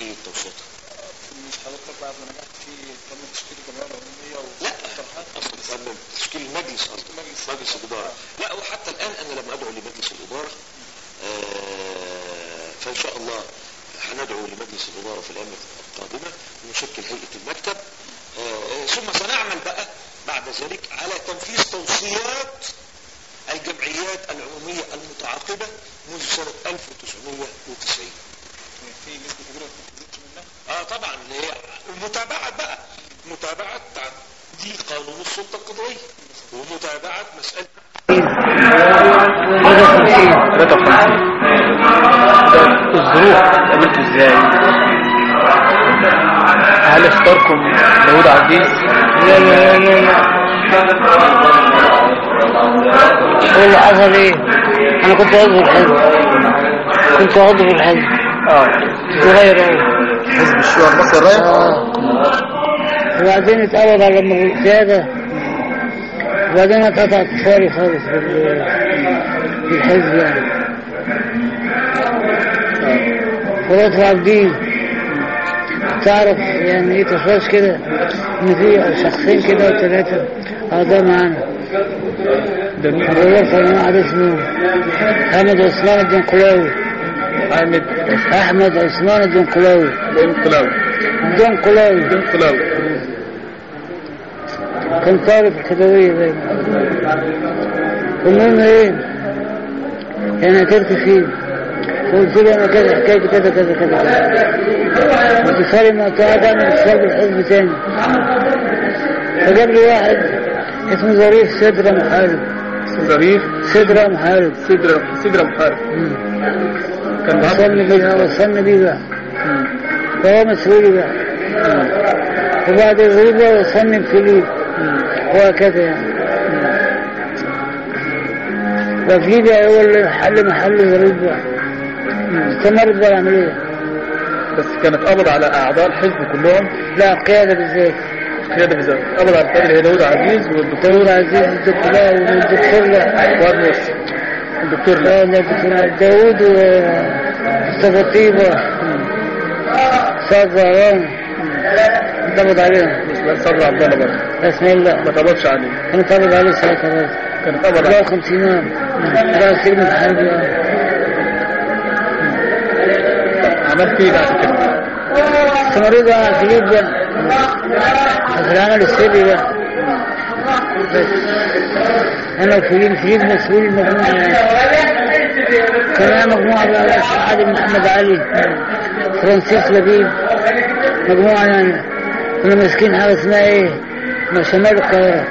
ايه التوصيات؟ مش حضرتك بعد ما نجحت في تم تشكيل الجمعيه العموميه لا اصلا تشكيل المجلس، قصدي مجلس الاداره. لا وحتى الان انا لم ادعو لمجلس الاداره، فان شاء الله هندعو لمجلس الاداره في الايام القادمه ونشكل هيئه المكتب، ثم سنعمل بقى بعد ذلك على تنفيذ توصيات الجمعيات العموميه المتعاقبه منذ سنه 1990. في نسبه كبيره ما تنزلش منها؟ طبعا اللي هي متابعه بقى، متابعه تعديل قانون السلطه القضائيه ومتابعه مساله 53 الظروف قابلته ازاي؟ هل اختاركم داوود عزيز؟ لا لا لا لا ايه اللي حصل ايه؟ انا كنت عضو في الحزب، صغير اوي، حزب الشيوعي المصري الرايح. وبعدين اتقبض على القيادة، وبعدين اتقطع اتصالي خالص بالحزب يعني. فرات العابدين تعرف يعني ايه تخرج كده ان في شخصين كده وثلاثة اعضاء معانا. الرئيس واحد اسمه احمد عثمان الدنقلاوي، احمد عثمان الدنقلاوي كان طالب الخدوية دايما. المهم ايه يعني اعترت فيه، قلت له انا كذا حكاية كذا كذا كذا اتصالي مع قاعد اعمل اتصال بالحزب تاني. فجاب لي واحد اسمه ظريف صدرة محارب. كان وصلني بيه بقى، فهو مسؤولي بقى. وبعد الغيبة وصلني بفليب وهكذا يعني. وفليب هو اللي حل محل ظريف بقى. استمرت بقى العملية. بس كانت قبض على اعضاء الحزب كلهم؟ لا القيادة بالذات. قبض على القيادة اللي هي داوود عزيز والدكتور داوود ومصطفى طيبة صاد زهران انقبض عليهم. صبري عبد الله برضه بسم الله ما قبضش عليه. كان قبض عليه ساعتها برضه. كان قبض عليه 50 يوم راس كلمة حرب. عملت ايه بعد كده؟ استمروا بقى على الفليب بقى في العمل السري بقى. بس انا وفليب مسؤول المجموعة يعني. كان مجموعة بقى عادل محمد علي، فرانسيس لبيب، مجموعة يعني كنا ماسكين حاجة اسمها ايه؟ شمال القاهرة.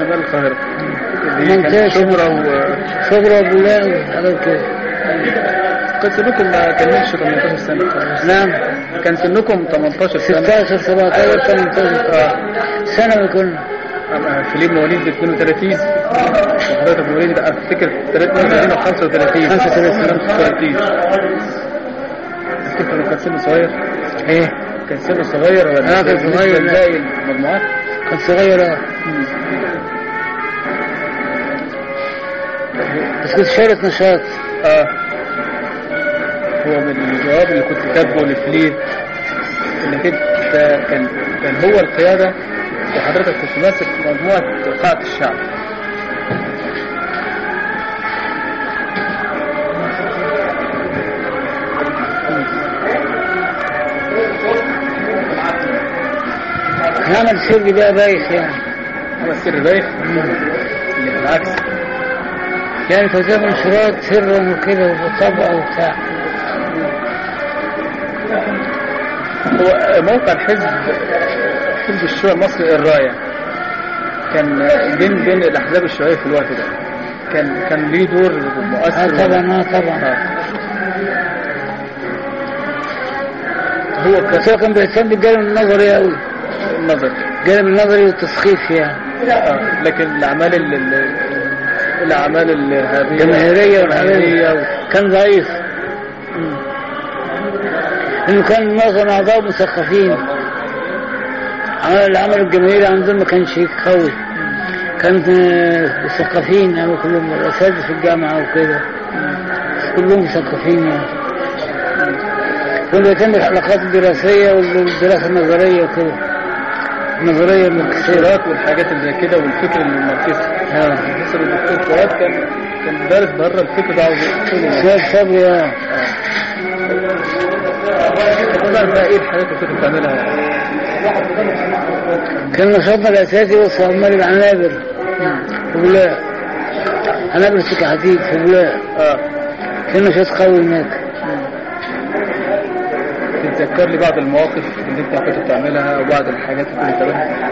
منطقة شبرا وبولاق وحاجات كده. كان سنكم ما كملش 18 سنة. نعم كان سنكم 18 سنة. 16 17 18 سنة كنا. فليب مواليد 32 وحضرتك مواليد افتكر 33 او 35. 35 افتكر كان سنه صغير. ايه كان سنه صغير ولا كان صغير باقي المجموعات؟ كان صغير بس كنت شارك نشاط. هو من الجواب اللي كنت كاتبه لفليب انك انت كان هو القيادة وحضرتك كنت ماسك مجموعة قاعة الشعب. عمل سري بقى بايخ يعني. عمل سري بايخ؟ اللي بالعكس يعني توزيع منشورات سرا وكده وطبقة وبتاع. هو موقع حزب الشيوعي المصري الراية كان بين الأحزاب الشيوعية في الوقت ده كان ليه دور مؤثر. طبعا هو كان بيهتم بالجانب النظري قوي. الجانب النظري والتسخيف يعني. لكن الأعمال الجماهيرية والحالية كان ضعيف. انه كان معظم اعضاء مثقفين. العمل الجماهيري عندهم ما كانش قوي، كان مثقفين يعني كلهم اساتذه في الجامعه وكده، كلهم مثقفين يعني. كله يتم الحلقات الدراسية والدراسة النظرية وكده، النظرية التفسيرات والحاجات اللي زي كده والفكر الماركسي. مثل الدكتور فؤاد كان دارس بره الفكر ده عاوز يقوله. سيد صبري. تقدر بقى ايه الحاجات اللي كنت بتعملها؟ كان نشاطنا الأساسي هو صومال العنابر في بولاق، عنابر سكة حديد في بولاق. كان نشاط قوي هناك. تتذكر لي بعض المواقف اللي انت كنت بتعملها وبعض الحاجات اللي كنت بتعملها؟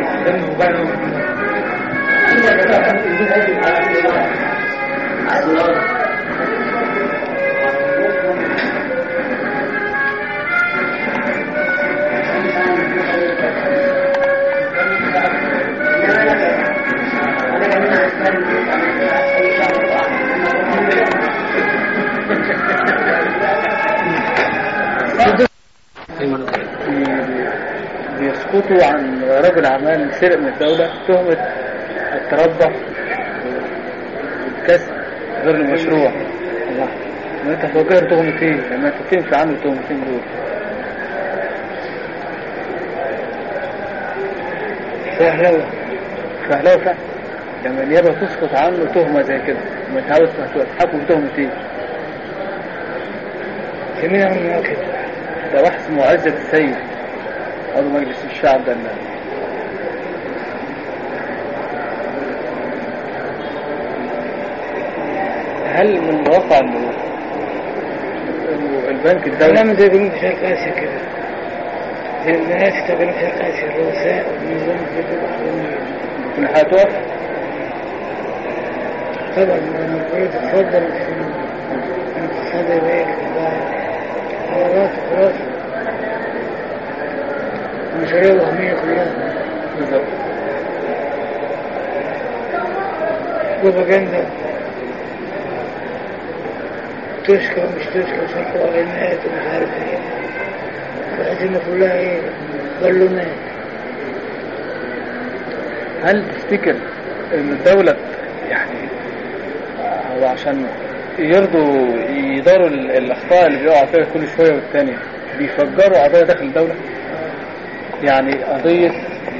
بيسقطوا عن رجل أعمال سرق من الدولة تهمة التربح والكسب غير المشروع. الله، ما انت هتوجه تهمتين لما انت تمشي عنه التهمتين دول. فهلوة فعلا لما النيابة تسقط عنه تهمة زي كده ما تعاوز تحكم بتهمتين. جميع من كده. ده واحد اسمه عزت السيد عضو مجلس الشعب ده. هل من الواقع انه البنك الدولي نعمل زي بنك شرق آسيا كده، زي الناس بتاع بنك شرق آسيا الرؤساء والنظام يكون هتقف؟ طبعا المفروض تتفضل في الاقتصاد يبقى عمارات وخلاص، المشاريع الوهمية كلها بالظبط. بروباجندا تشكى ومش تشكى وشرحوا اعلانات ومش عارف ايه، بحيث ان كلها ايه بالونات. هل تفتكر ان الدولة يعني هو عشان يرضوا يداروا الاخطاء اللي بيقعوا فيها كل شوية والتانية بيفجروا قضايا داخل الدولة؟ يعني قضية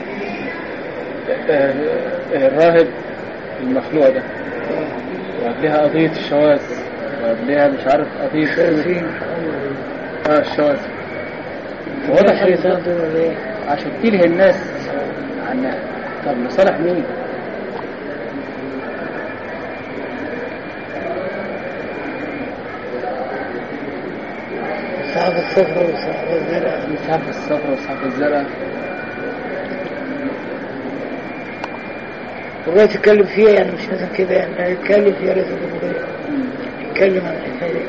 الراهب المخلوع ده، وقبلها قضية الشواذ، وقبلها مش عارف قضية الشواذ. واضح عشان تلهي الناس عنها. طب لصالح مين؟ صاحب الصفر وصاحب الزرع. صاحب الصفر وصاحب الزرع. والله تتكلم فيها يعني مش لازم كده، يعني يتكلم فيها لازم يتكلم عن الحكاية.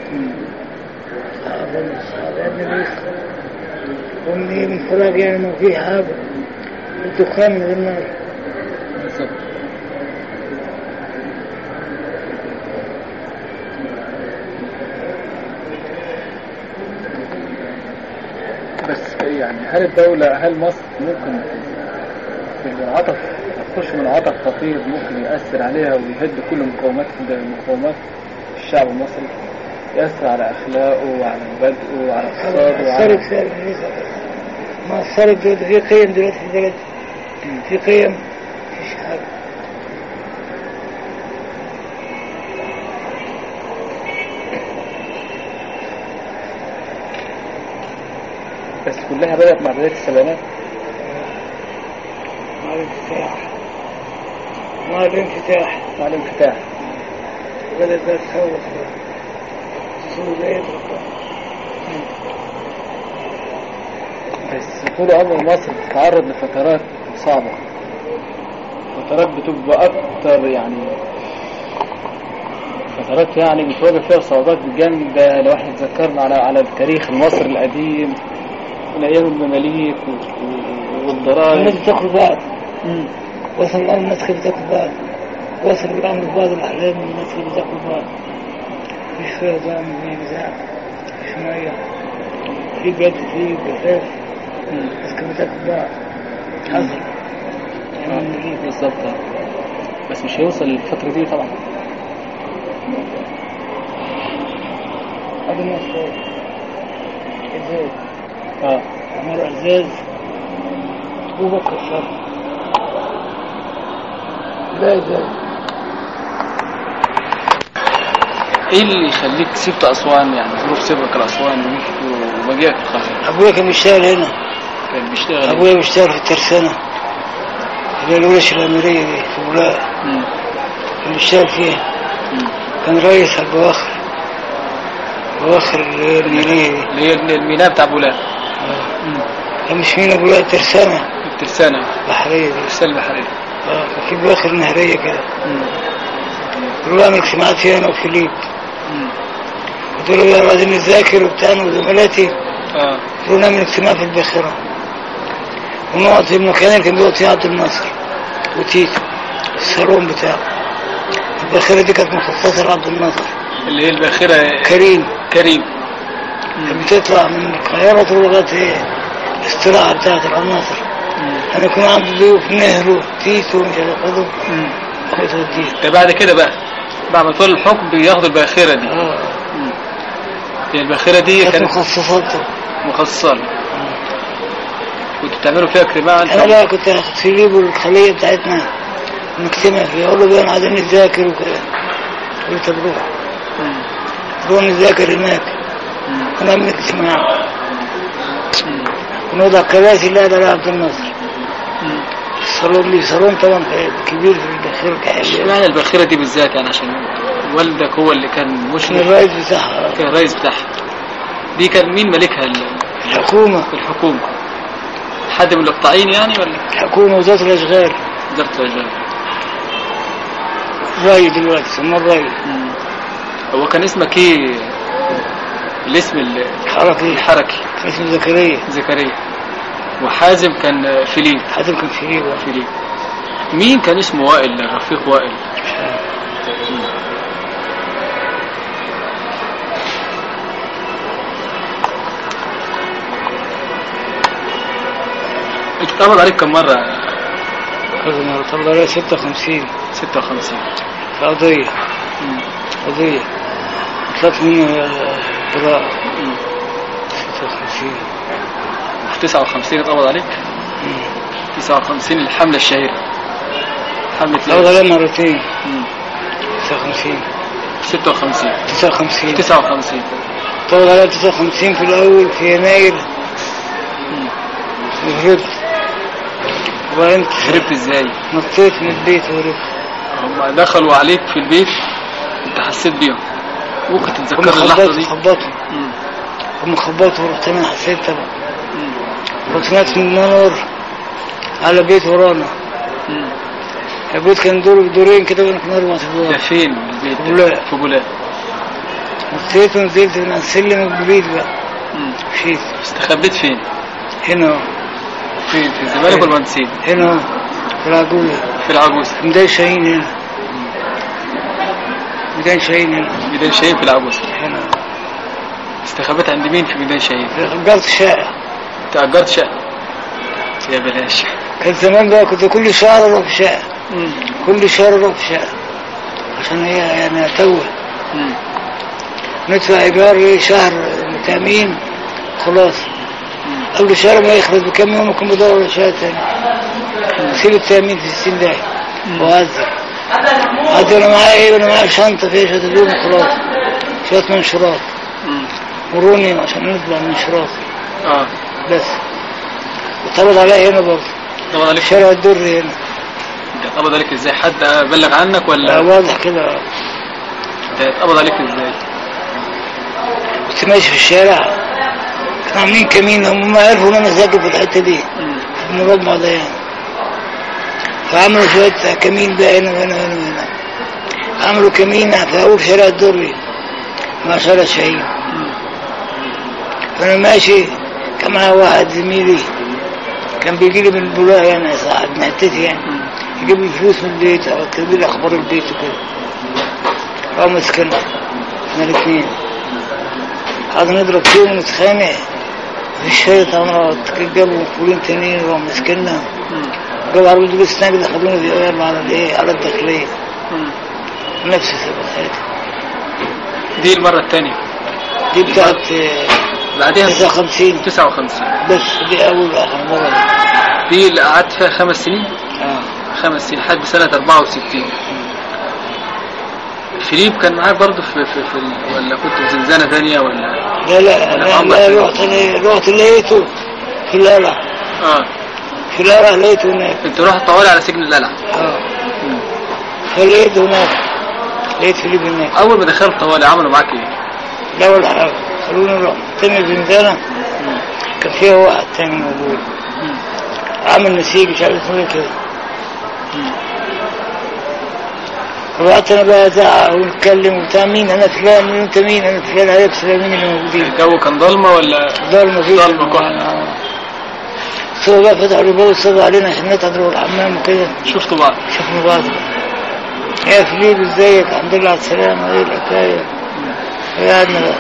صاحب النبي ومن من فراغ يعني ما فيه حاجة، الدخان من النار. بالظبط. بس يعني هل مصر ممكن بالعطف تخش من عطف خطير ممكن يأثر عليها ويهد كل مقومات الشعب المصري، يأثر على أخلاقه وعلى مبادئه وعلى اقتصاده وعلى ما أثرت دلوقتي في قيم دلوقتي في البلد، في قيم مفيش حاجة. بس كلها بدأت مع بداية السبعينات. مع الانفتاح بدأت تتحول السعودية. بس طول عمر مصر بتتعرض لفترات صعبة، فترات بتبقى أكتر يعني فترات يعني بتواجه فيها صعوبات جامدة. لو احنا تذكرنا على التاريخ المصري القديم من أيام المماليك والضرائب. الناس بتاكل بعض، وصل الأمر الناس كيف بتاكل بعض، وصل الأمر بعض الأحلام الناس كيف بتاكل بعض. مش فيه نظام، مش نزاع، مش مية، في جد، في جفاف، الناس كيف بتاكل بعض. حصل بالظبط. بس مش هيوصل للفترة دي طبعا. هذا الناس ازاز اه عملوا ازاز طوبة كسرها لا ازاز. ايه اللي يخليك سبت اسوان؟ يعني ظروف سبك لاسوان ومجيئك القاهره؟ ابويا كان بيشتغل هنا. كان بيشتغل ابويا بيشتغل في الترسانة اللي هي الورش الاميرية دي في بولاق. كان بيشتغل فيها. كان رئيس البواخر اللي هي الميناء دي اللي هي الميناء بتاع بولاق. كان مش ميناء بولاق، ترسانة بحرية دي. الترسانة البحرية. كان في بواخر نهرية كده. قالوا اعمل اجتماعات فيها انا وفيليب. قلت له يا عايزين نذاكر وبتاعنا وزملاتي. قالوا نعمل اجتماع في الباخرة ونقعد في المكان اللي كان بيقعد فيه عبد الناصر وتيتو الصالون بتاعه. الباخرة دي كانت مخصصة لعبد الناصر اللي هي الباخرة كريم. كانت بتطلع من القاهرة تروح لغاية الاستراحة بتاعت العناصر. أنا كنت عندي ضيوف نهرو تيتو مش عارف خدوا ده بعد كده بقى بعد ما طول الحكم بياخدوا الباخرة دي. هي الباخرة دي كانت مخصصة كنتوا بتعملوا فيها اجتماع؟ أنا لا كنت أخذ فيليب والخلية بتاعتنا نجتمع فيها. أقول له بقى عايزين نذاكر وكده. قلت نروح نذاكر هناك ونعمل اجتماع ونوضع كراسي اللي هذا لعبد الناصر. الصالون لي صالون طبعا كبير في الباخرة. اشمعنى الباخرة دي بالذات؟ يعني عشان والدك هو اللي كان مشرف؟ الرئيس بتاعها. كان الرئيس بتاعها. دي كان مين مالكها؟ الحكومة. حد من الاقطاعيين يعني ولا؟ الحكومة وزارة الأشغال. رأي دلوقتي سموه الرأي. هو كان اسمك ايه الاسم الحركي؟ كان اسمه زكريا. وحازم كان فيليب. فيليب. مين كان اسمه وائل؟ الرفيق وائل. اتقبض عليك كم مرة؟ اتقبض عليك 56 في قضية. طلعت منه براءة. 59 اتقبض عليك؟ 59 الحملة الشهيرة. حملة اتقبض عليها مرتين. 59 اتقبض عليها 59 في الأول في يناير. وهربت. وبعدين هربت ازاي؟ نطيت من البيت وهربت. هم دخلوا عليك في البيت انت حسيت بيهم؟ ممكن تتذكر اللحظة دي؟ هم خبطوا ورحت انا حسيت طبعا. وطلعت من النور على بيت ورانا. البيت كان دورين كده وكان 4 ادوار. ده فين البيت؟ في بولاق. نطيت ونزلت من السلم الجديد بقى. مشيت. استخبيت فين؟ هنا. فين؟ في الزمالك ولا المهندسين؟ هنا في العجوزة. ميدان شاهين هنا. ميدان شاهين في العجوزة. هنا. استخبيت عند مين في ميدان شاهين؟ أجرت شقة. تأجرت شقة؟ يا بلاش. كان زمان بقى كنت كل شهر أروح في شقة. عشان هي يعني توه. ندفع إيجار شهر تأمين خلاص. قبل شهر ما يخلص بكم يوم ممكن بدور على شهر تاني. سيب التأمين في 60 دقيقة وأعذر. أنا معايا شنطة فيها شوية هدوم خلاص. شوية منشورات. مروني عشان نطلع منشورات. بس. وطلب عليا هنا برضه. طلب عليك شارع الدري هنا. اتقبض عليك ازاي؟ حد بلغ عنك ولا؟ واضح كده. اتقبض عليك ازاي؟ كنت ماشي في الشارع كانوا عاملين كمين. هم عرفوا ان انا ساكن في الحته دي في المربع ده يعني. فعملوا شويه كمين بقى هنا وهنا وهنا وهنا. عملوا كمين في اول شارع الدري مع شارع شاهين. فانا ماشي كان معايا واحد زميلي كان بيجي لي من البولاق يعني صاحب معتتي يعني يجيب لي فلوس من البيت او يكتب لي اخبار البيت وكده. او مسكنا احنا الاثنين قعدنا نضرب فيهم ونتخانق في الشيط. عمرها جابوا مقبولين تانيين وهم مسكنا. جابوا عربية دروس نجد خدونا يلا على الداخلية. نفس السبب. دي المرة الثانية دي بتاعت بعدها 59 بس دي أول وآخر مرة دي اللي قعدت فيها 5 سنين. 5 سنين لحد سنة 64. فيليب كان معاك برضه في ولا كنت في زنزانة ثانية ولا؟ لا رحت لقيته في القلعة. في القلعة لقيته هناك. انت رحت طوالي على سجن القلعة؟ فلقيته هناك، لقيت فيليب هناك. أول ما دخلت طوالي عملوا معاك ايه؟ لا ولا حاجة، خلوني نروح تاني زنزانة كان فيها واحد تاني موجود عامل نسيج مش عارف اسمه كده. وقعدت انا بقى ازعق ونتكلم وبتاع مين انا فلان وانت مين انا فلان عرفت مين اللي موجودين. الجو كان ضلمه ولا؟ ضلمه فيه ضلمه كحل. سوا بقى فتحوا الباب وصبوا علينا عشان نطلع نروح الحمام وكده. شفتوا بعض؟ شفنا بعض. يا فيليب ازيك الحمد لله على السلامه ايه الحكايه. قعدنا بقى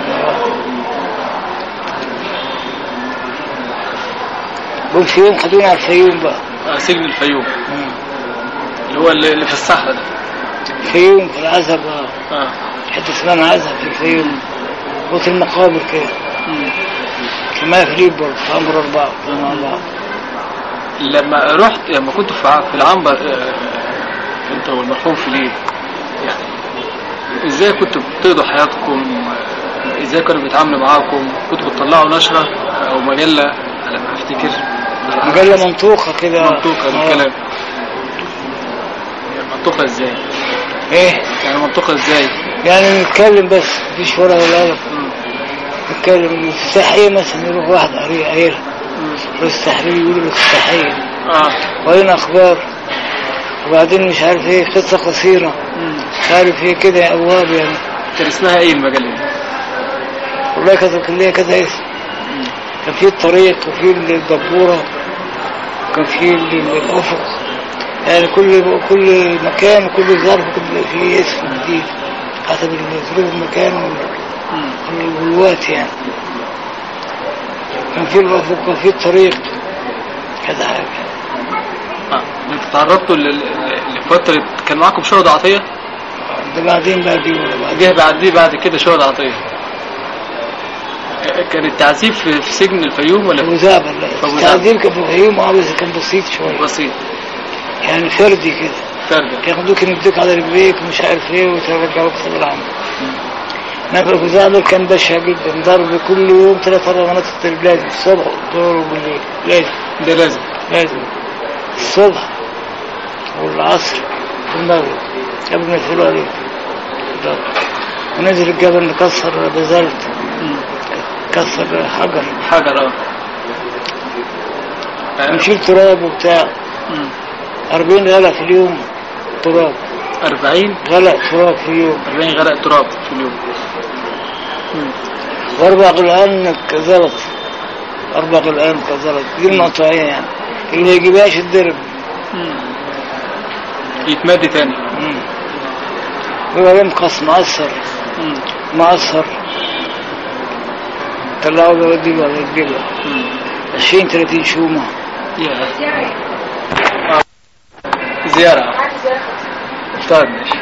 وفي يوم خدونا على الفيوم بقى. سجن الفيوم اللي هو اللي في الصحراء ده. الفيوم في العزب. حتى اسمها العزب في الفيوم وفي المقابر كده. كما فيليب برضه في عنبر 4 مع بعض. لما كنت في العنبر انت والمرحوم فيليب يعني ازاي كنتوا بتقضوا حياتكم؟ ازاي كانوا بيتعاملوا معاكم؟ كنتوا بتطلعوا نشرة او مجلة على ما افتكر؟ مجلة منطوقة كده. منطوقة الكلام. منطوقة ازاي؟ ايه؟ يعني منطوقة ازاي؟ يعني نتكلم بس مفيش ورقة ولا قلم. نتكلم الافتتاحية مثلا يروح واحد قريها والافتتاحية يقولوا الافتتاحية. وبعدين اخبار وبعدين مش عارف ايه قصة قصيرة مش عارف ايه كده ابواب يعني. كان اسمها ايه المجلة دي؟ والله كان ليها كذا اسم. كان في الطريق وفي الدبورة وكان في الأفق يعني كل مكان وكل ظرف فيه اسم جديد حسب ظروف المكان والوقت يعني. كان في الأفق وكان في الطريق كذا حاجة. انتوا تعرضتوا لفترة كان معاكم شهداء عطية؟ ده بعدين بعد كده شهداء عطية. كان التعذيب في سجن الفيوم ولا في زابر؟ لا التعذيب كان في الفيوم بس كان بسيط شوية. بسيط يعني فردي كده. فردي ياخدوك يمدوك على رجليك ومش عارف ايه وترجعوك في العمل. ناكل في زابر كان بشع جدا ضرب كل يوم 3-4 مناطق لازم الصبح والظهر وبالليل لازم. ده لازم الصبح والعصر والمغرب قبل ما يدخلوا عليك وننزل الجبل نكسر بازلت كسر حجر نشيل تراب وبتاع 40 غلق في اليوم تراب. 40 غلق تراب في اليوم. 40 غلق تراب في اليوم. و4 غلقان كزلط. 4 غلقان كزلط دي المقطعية يعني اللي ما يجيبهاش الدرب يتمد تاني. وبعدين مقص معصر طلعوا بوديله على الجبل 20-30 شومة. زيارة. طيب ماشي.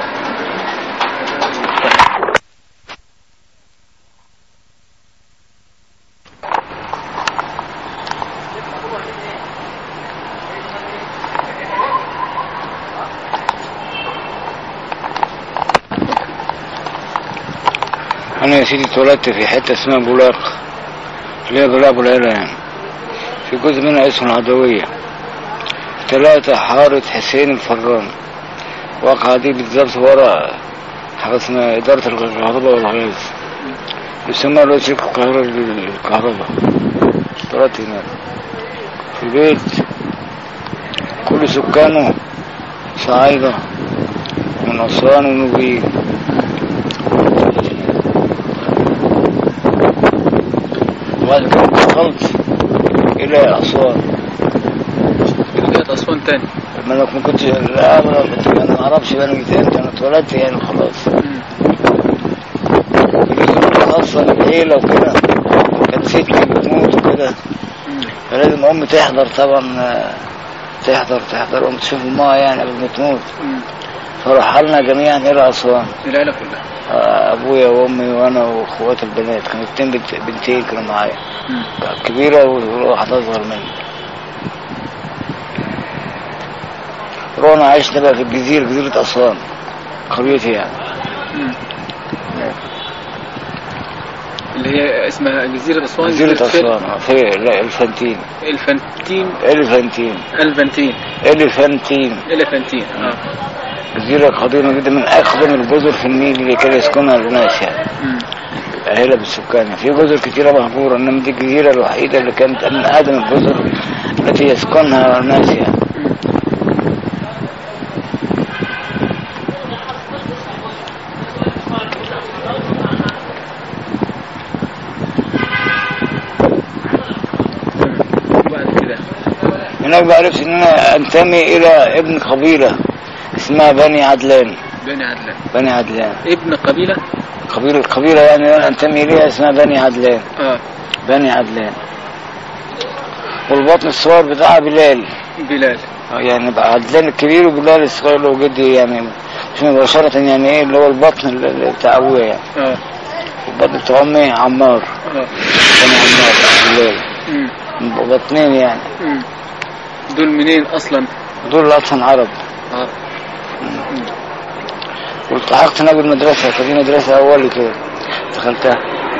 أنا يا سيدي اتولدت في حتة اسمها بولاق اللي هي بولاق بوليلة يعني في جزء منها اسمه العدوية. 3 حارة حسين الفران. واقعة دي بالظبط ورا حاجة اسمها إدارة الكهرباء والغاز يسمى له شركة الكهرباء. اتولدت هناك في بيت كل سكانه صعايدة من أسوان ونوبيين. وبعد كده انتقلت إلى أسوان. رجعت أسوان تاني؟ ما كنت لا أنا ما أعرفش بقى أنا جيت إمتى. أنا اتولدت يعني خلاص. الظروف خاصة بالعيلة وكده كانت ستي بتموت وكده فلازم أمي تحضر طبعا تحضر وتشوف أمها يعني قبل ما تموت. فرحلنا جميعا إلى أسوان. العيلة كلها؟ أبويا وأمي وأنا وأخواتي البنات، كانوا بنتين كانوا معايا، كبيرة وواحدة أصغر مني. رونا عشنا بقى في الجزيرة، جزيرة أسوان، قريتي يعني. اللي هي اسمها جزيرة أسوان؟ جزيرة أسوان في الفنتين. الفنتين. جزيرة قديمة جدا، من أقدم الجزر في النيل اللي كان يسكنها الناس يعني. أهلها بالسكان، في جزر كتيرة مهجورة، إنما دي الجزيرة الوحيدة اللي كانت من أقدم الجزر التي يسكنها الناس يعني. هناك بعرفت ان انا انتمي الى ابن قبيلة اسمها بني عدلان. ابن قبيلة يعني انا انتمي اليها اسمها بني عدلان. بني عدلان. والبطن الصغير بتاعها بلال. يعني بقى عدلان الكبير وبلال الصغير اللي هو جدي يعني، مش مباشرة يعني ايه اللي هو البطن اللي بتاع ابويا يعني. البطن بتاع امي عمار. بني عمار بلال. بطنين يعني. دول منين اصلا؟ دول اصلا عرب. والتحقت هناك بالمدرسة، كان في مدرسة اولي كده دخلتها.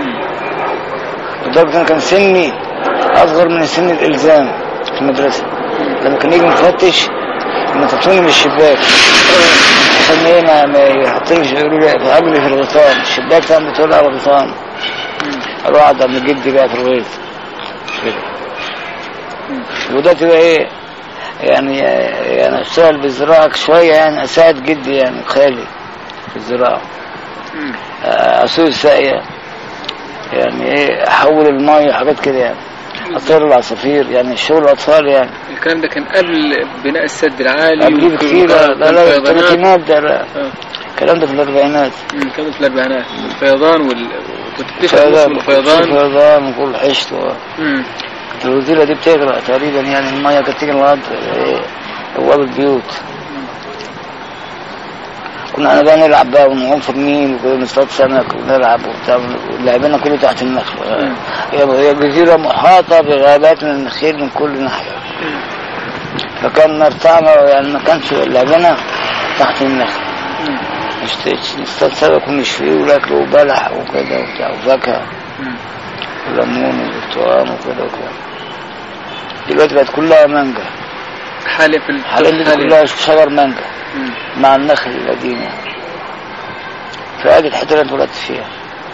لدرجة كان سني اصغر من سن الالزام في المدرسة. لما كان يجي مفتش ينططوني من الشباك عشان ايه ما يحطنيش، يقولوا لي في قبلي في الغيطان، الشباك كان بتقول على الغيطان. اروح اقعد عند جدي بقى في الغيط كده. وده تبقى ايه يعني اشتغل بالزراعة شوية يعني، اساعد جدي يعني خالي في الزراعة. اسوق الساقية يعني ايه، احول المية حاجات كده يعني، اطير العصافير يعني، شغل اطفال يعني. الكلام ده كان قبل بناء السد العالي؟ قبل بكتير. لا الثلاثينات ده. الكلام ده في الاربعينات. الكلام ده في الاربعينات. الفيضان كنت بتشتغل الفيضان وكل حشت. الوزيرة دي بتغرق تقريبا يعني، المية كانت تيجي لغاية أبواب البيوت. كنا بقى نلعب بقى ونقوم في النيل وكده، نصطاد سمك ونلعب وبتاع، لعبنا كله تحت النخل. هي جزيرة محاطة بغابات من النخيل من كل ناحية. فكان مرتعنا يعني، ما كانش لعبنا تحت النخل. نصطاد سمك ونشفيه وناكله وبلح وكده وبتاع وفاكهة وليمون وبرتقال وكده. دلوقتي بقت كلها مانجا. حاليا كلها شجر مانجا مع النخل القديم يعني. فهذه الحته اللي انا اتولدت فيها،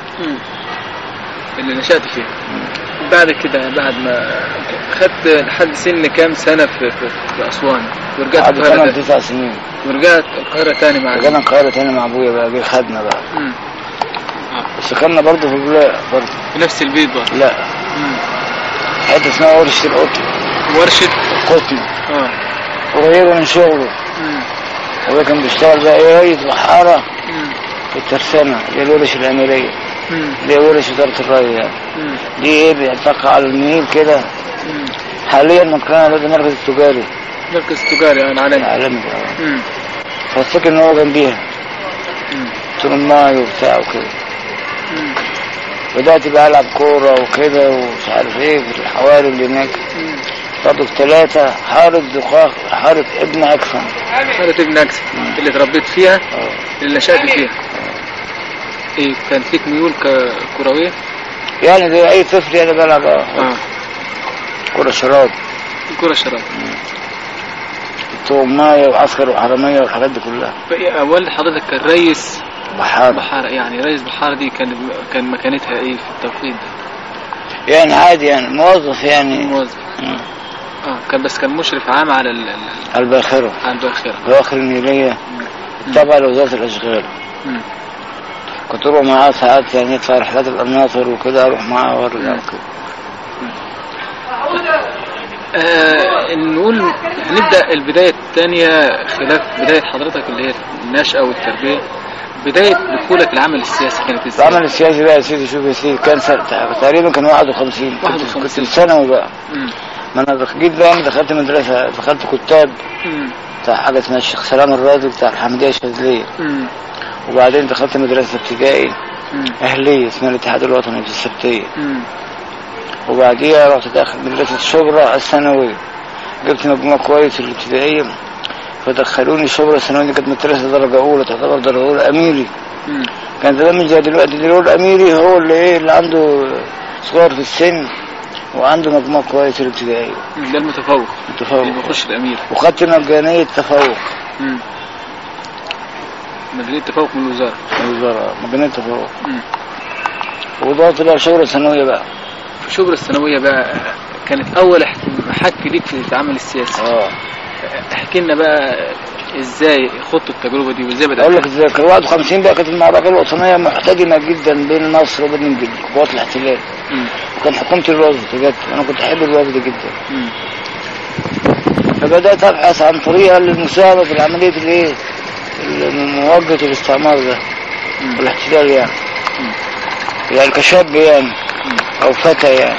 اللي نشأت فيها. بعد كده، بعد ما خدت لحد سن كام سنة في أسوان ورجعت القاهرة؟ بعد 9 سنين ورجعت القاهرة تاني مع رجعنا القاهرة تاني مع أبويا بقى، جه خدنا بقى. سكننا برضه في الولاية برضه. في نفس البيت برضه؟ لا. حتة اسمها ورشة القطن. ورشة قطن. قريبة من شغله. هو كان بيشتغل بقى ايه، رئيس بحارة في الترسانة اللي هي الورش الأميرية، اللي هي ورش إدارة الري يعني. دي ايه بيتقع على النيل كده. حاليا مكانها ده المركز التجاري. مركز تجاري عالمي. فالسكن ان هو جنبيها. طول الماي وبتاع وكده. بدأت بقى ألعب كورة وكده ومش عارف ايه في الحواري اللي هناك. برضه في 3 حارة دقاق، حارة ابن أكسن. حارة ابن أكسن اللي اتربيت فيها؟ اللي نشأت فيها. ايه كان فيك ميول كروية؟ يعني زي أي طفل يعني بلعب كرة شراب. كرة شراب. طوماية وعسكر وحرامية والحاجات دي كلها. أول حضرتك كان رئيس بحارة يعني رئيس بحارة دي كان مكانتها ايه في التوقيت ده؟ يعني عادي يعني موظف يعني. موظف. كان مشرف عام على الباخرة. الباخرة النيلية تبع لوزارة الأشغال. كنت أروح معاه ساعات يعني، يدفع رحلات القناطر وكده، أروح معاه وأرجع وكده. نقول نبدأ البداية الثانية خلاف بداية حضرتك اللي هي النشأة والتربية. بداية دخولك العمل السياسي كانت ازاي؟ العمل السياسي بقى يا سيدي، شوف يا سيدي، كان تقريبا كان 51. كنت ثانوي بقى. ما انا جيت بقى دخلت مدرسة، دخلت كتاب بتاع حاجة اسمها الشيخ سلام الرازي بتاع الحمدية الشاذلية. وبعدين دخلت مدرسة ابتدائي أهلية اسمها الاتحاد الوطني في السبتية. وبعديها رحت داخل مدرسة شبرا الثانوية، جبت مجموع كويس في الابتدائية فدخلوني شبرا الثانوية. دي كانت مدرسة درجة أولى، تعتبر درجة أولى أميري. كان زمان مش زي دلوقتي. دلوقتي الأميري هو اللي عنده صغار في السن وعنده مجموع كويس في الابتدائية. ده المتفوق اللي بيخش الأمير. وخدت مجانية تفوق. مجانية تفوق من الوزارة. مجانية تفوق. وضغط بقى شبرا الثانوية بقى. في شبرا الثانوية بقى كانت أول حك ليك في العمل السياسي. احكي لنا بقى ازاي خدت التجربة دي وازاي بدأت؟ اقول لك ازاي. كان 51 بقى كانت المعركة الوطنية محتدمة جدا بين مصر وبين قوات الاحتلال. وكان حكومة الوفد جت، انا كنت احب الوفد جدا. فبدأت ابحث عن طريقة للمساهمة في العملية الايه مواجهة الاستعمار ده والاحتلال يعني. يعني كشاب يعني او فتى يعني.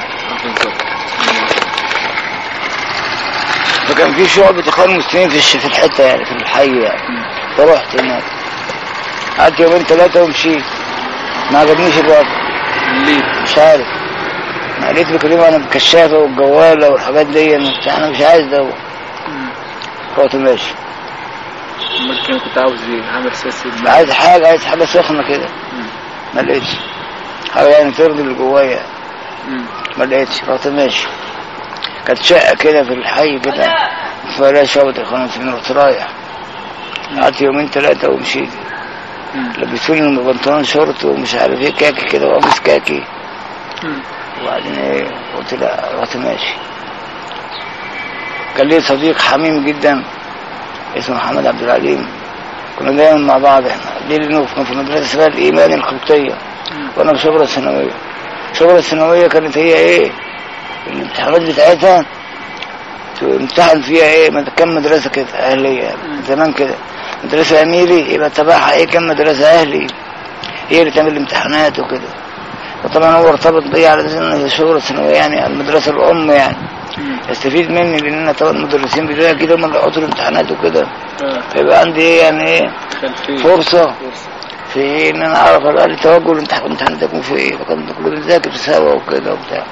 فكان في شعب اخوان المسلمين في الحته يعني في الحي يعني. فرحت هناك قعدت يومين 3 ومشيت. ما عجبنيش الوضع. ليه؟ مش عارف. ما لقيت بكلمه عن الكشافه والجواله والحاجات دي. انا مش عايز ده. رحت ماشي. امال كنت عاوز ايه؟ عامل سياسي؟ عايز حاجه سخنه كده. ما لقيتش حاجه يعني ترضي اللي جوايا. ما لقيتش. رحت ماشي. كانت شقة كده في الحي كده فلا شعبة اخوان المسلمين. رحت رايح قعدت يومين 3 ومشيت. لبسوني بنطلون شورت ومش عارف ايه كاكي كده وقميص كاكي. وبعدين ايه قلت لا. رحت ماشي. كان لي صديق حميم جدا اسمه محمد عبد العليم. كنا دايما مع بعض احنا. ليه؟ لانه كنا في مدرسة اسمها الإيمان القبطية وانا في شبرا الثانوية. شبرا الثانوية كانت هي ايه الامتحانات بتاعتها تمتحن فيها ايه كم مدرسة كده اهلية يعني. زمان كده مدرسة اميري يبقى تبعها ايه كم مدرسة اهلي هي اللي تعمل الامتحانات وكده. وطبعا هو ارتبط بيا على اساس ان شغل الثانوية يعني المدرسة الام يعني يستفيد مني لان طبعا المدرسين بتوعي كده هم اللي يحطوا الامتحانات وكده. فيبقى عندي ايه يعني ايه فرصة في ان انا اعرف على الاقل توجه الامتحانات يكون في ايه. فكنا كلنا بنذاكر سوا وكده وبتاع.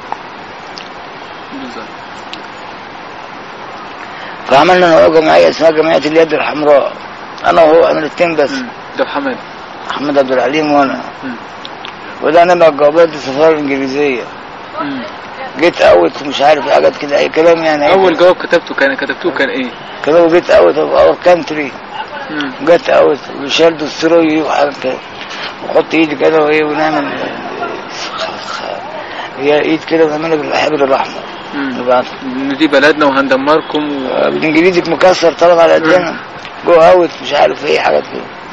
فعملنا جمعية اسمها جمعية اليد الحمراء انا وهو. انا الاثنين بس. ده محمد عبد العليم وانا. وده بقى جوابات السفارة الانجليزية. جيت اوت مش عارف حاجات كده اي كلام يعني. اول جواب كتبتوه كان ايه؟ كتبوا جيت اوت اوف اور كانتري. جيت اوت وشال دستوري وحاجات كده. وحط ايدي كده وايه ونعمل هي ايد كده ونعملها بالحبر الاحمر. دي بلدنا وهندمركم بالانجليزي مكسر طلب على قدنا. جو اوت مش عارف ايه حاجات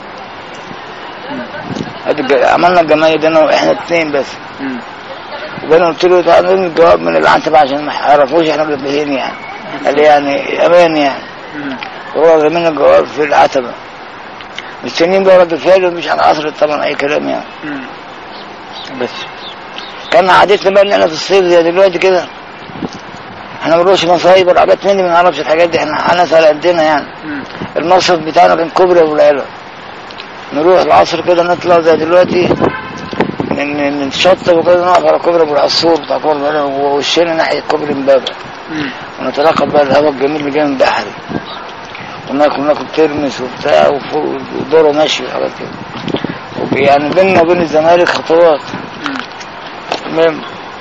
كده. عملنا الجمعية دي انا واحنا الاثنين بس. وانا قلت له تعالى نرمي الجواب من العنتبة عشان ما يعرفوش احنا ملبسين يعني. قال لي يعني امان يعني. هو رمينا الجواب في العتبة مستنيين بقى رد فعل ومش هنعصر طبعا اي كلام يعني. بس كان عادتنا بقى ان احنا في الصيف زي دلوقتي كده احنا بنروحش مصايب ولا حاجات مني ما نعرفش الحاجات دي. احنا ناس على قدنا يعني. المصرف بتاعنا كان كوبري ابو العلا. نروح العصر كده نطلع زي دلوقتي من الشط وكده نقف على كوبري ابو العصور بتاع كوبري ابو العلا ووشنا ناحيه كوبري امبابه. ونتلقى بقى الهواء الجميل اللي جاي من البحري. وناكل ترمس وبتاع ودوره ماشي وحاجات كده. يعني بيننا وبين الزمالك خطوات. المهم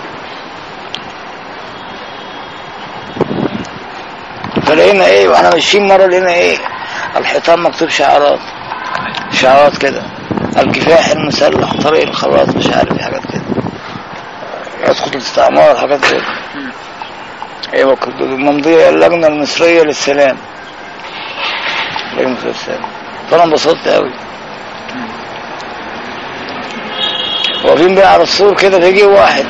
فلقينا ايه واحنا ماشيين مره لقينا ايه الحيطان مكتوب شعارات كده. الكفاح المسلح طريق الخلاص مش عارف حاجات كده. يسقط الاستعمار حاجات كده. ايوه ممضيه اللجنه المصريه للسلام. فانا انبسطت قوي. واقفين بقى على السور كده فيجي واحد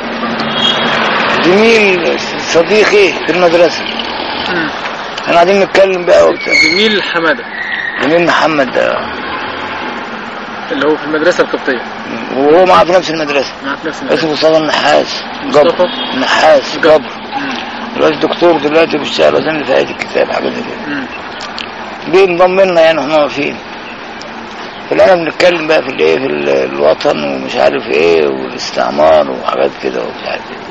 زميل صديقي في المدرسه. احنا قاعدين نتكلم بقى وبتاع. زميل حماده. زميل محمد ده اللي هو في المدرسه القبطيه. وهو معاه في نفس المدرسه. اسمه مصطفى النحاس. مصطفى النحاس جبر. دلوقتي دكتور دلوقتي بيشتغل اظن في هيئه الكتاب حاجه زي كده. بينضم لنا يعني احنا واقفين. فلقينا بنتكلم بقى في الايه في الوطن ومش عارف ايه والاستعمار وحاجات كده ومش عارف ايه.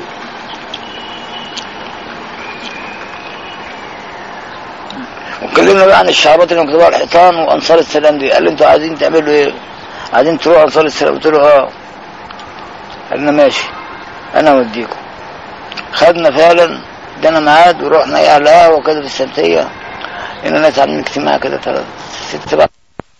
واتكلمنا بقى عن الشعارات اللي مكتوبة على الحيطان وانصار السلام دي. قال لي انتوا عايزين تعملوا ايه؟ عايزين تروحوا انصار السلام؟ قلت له اه. قال لنا ماشي انا اوديكم. خدنا فعلا ادانا ميعاد ورحنا ايه على قهوه كده في السبتيه. هنا ناس عاملين اجتماع كده 6 بقى.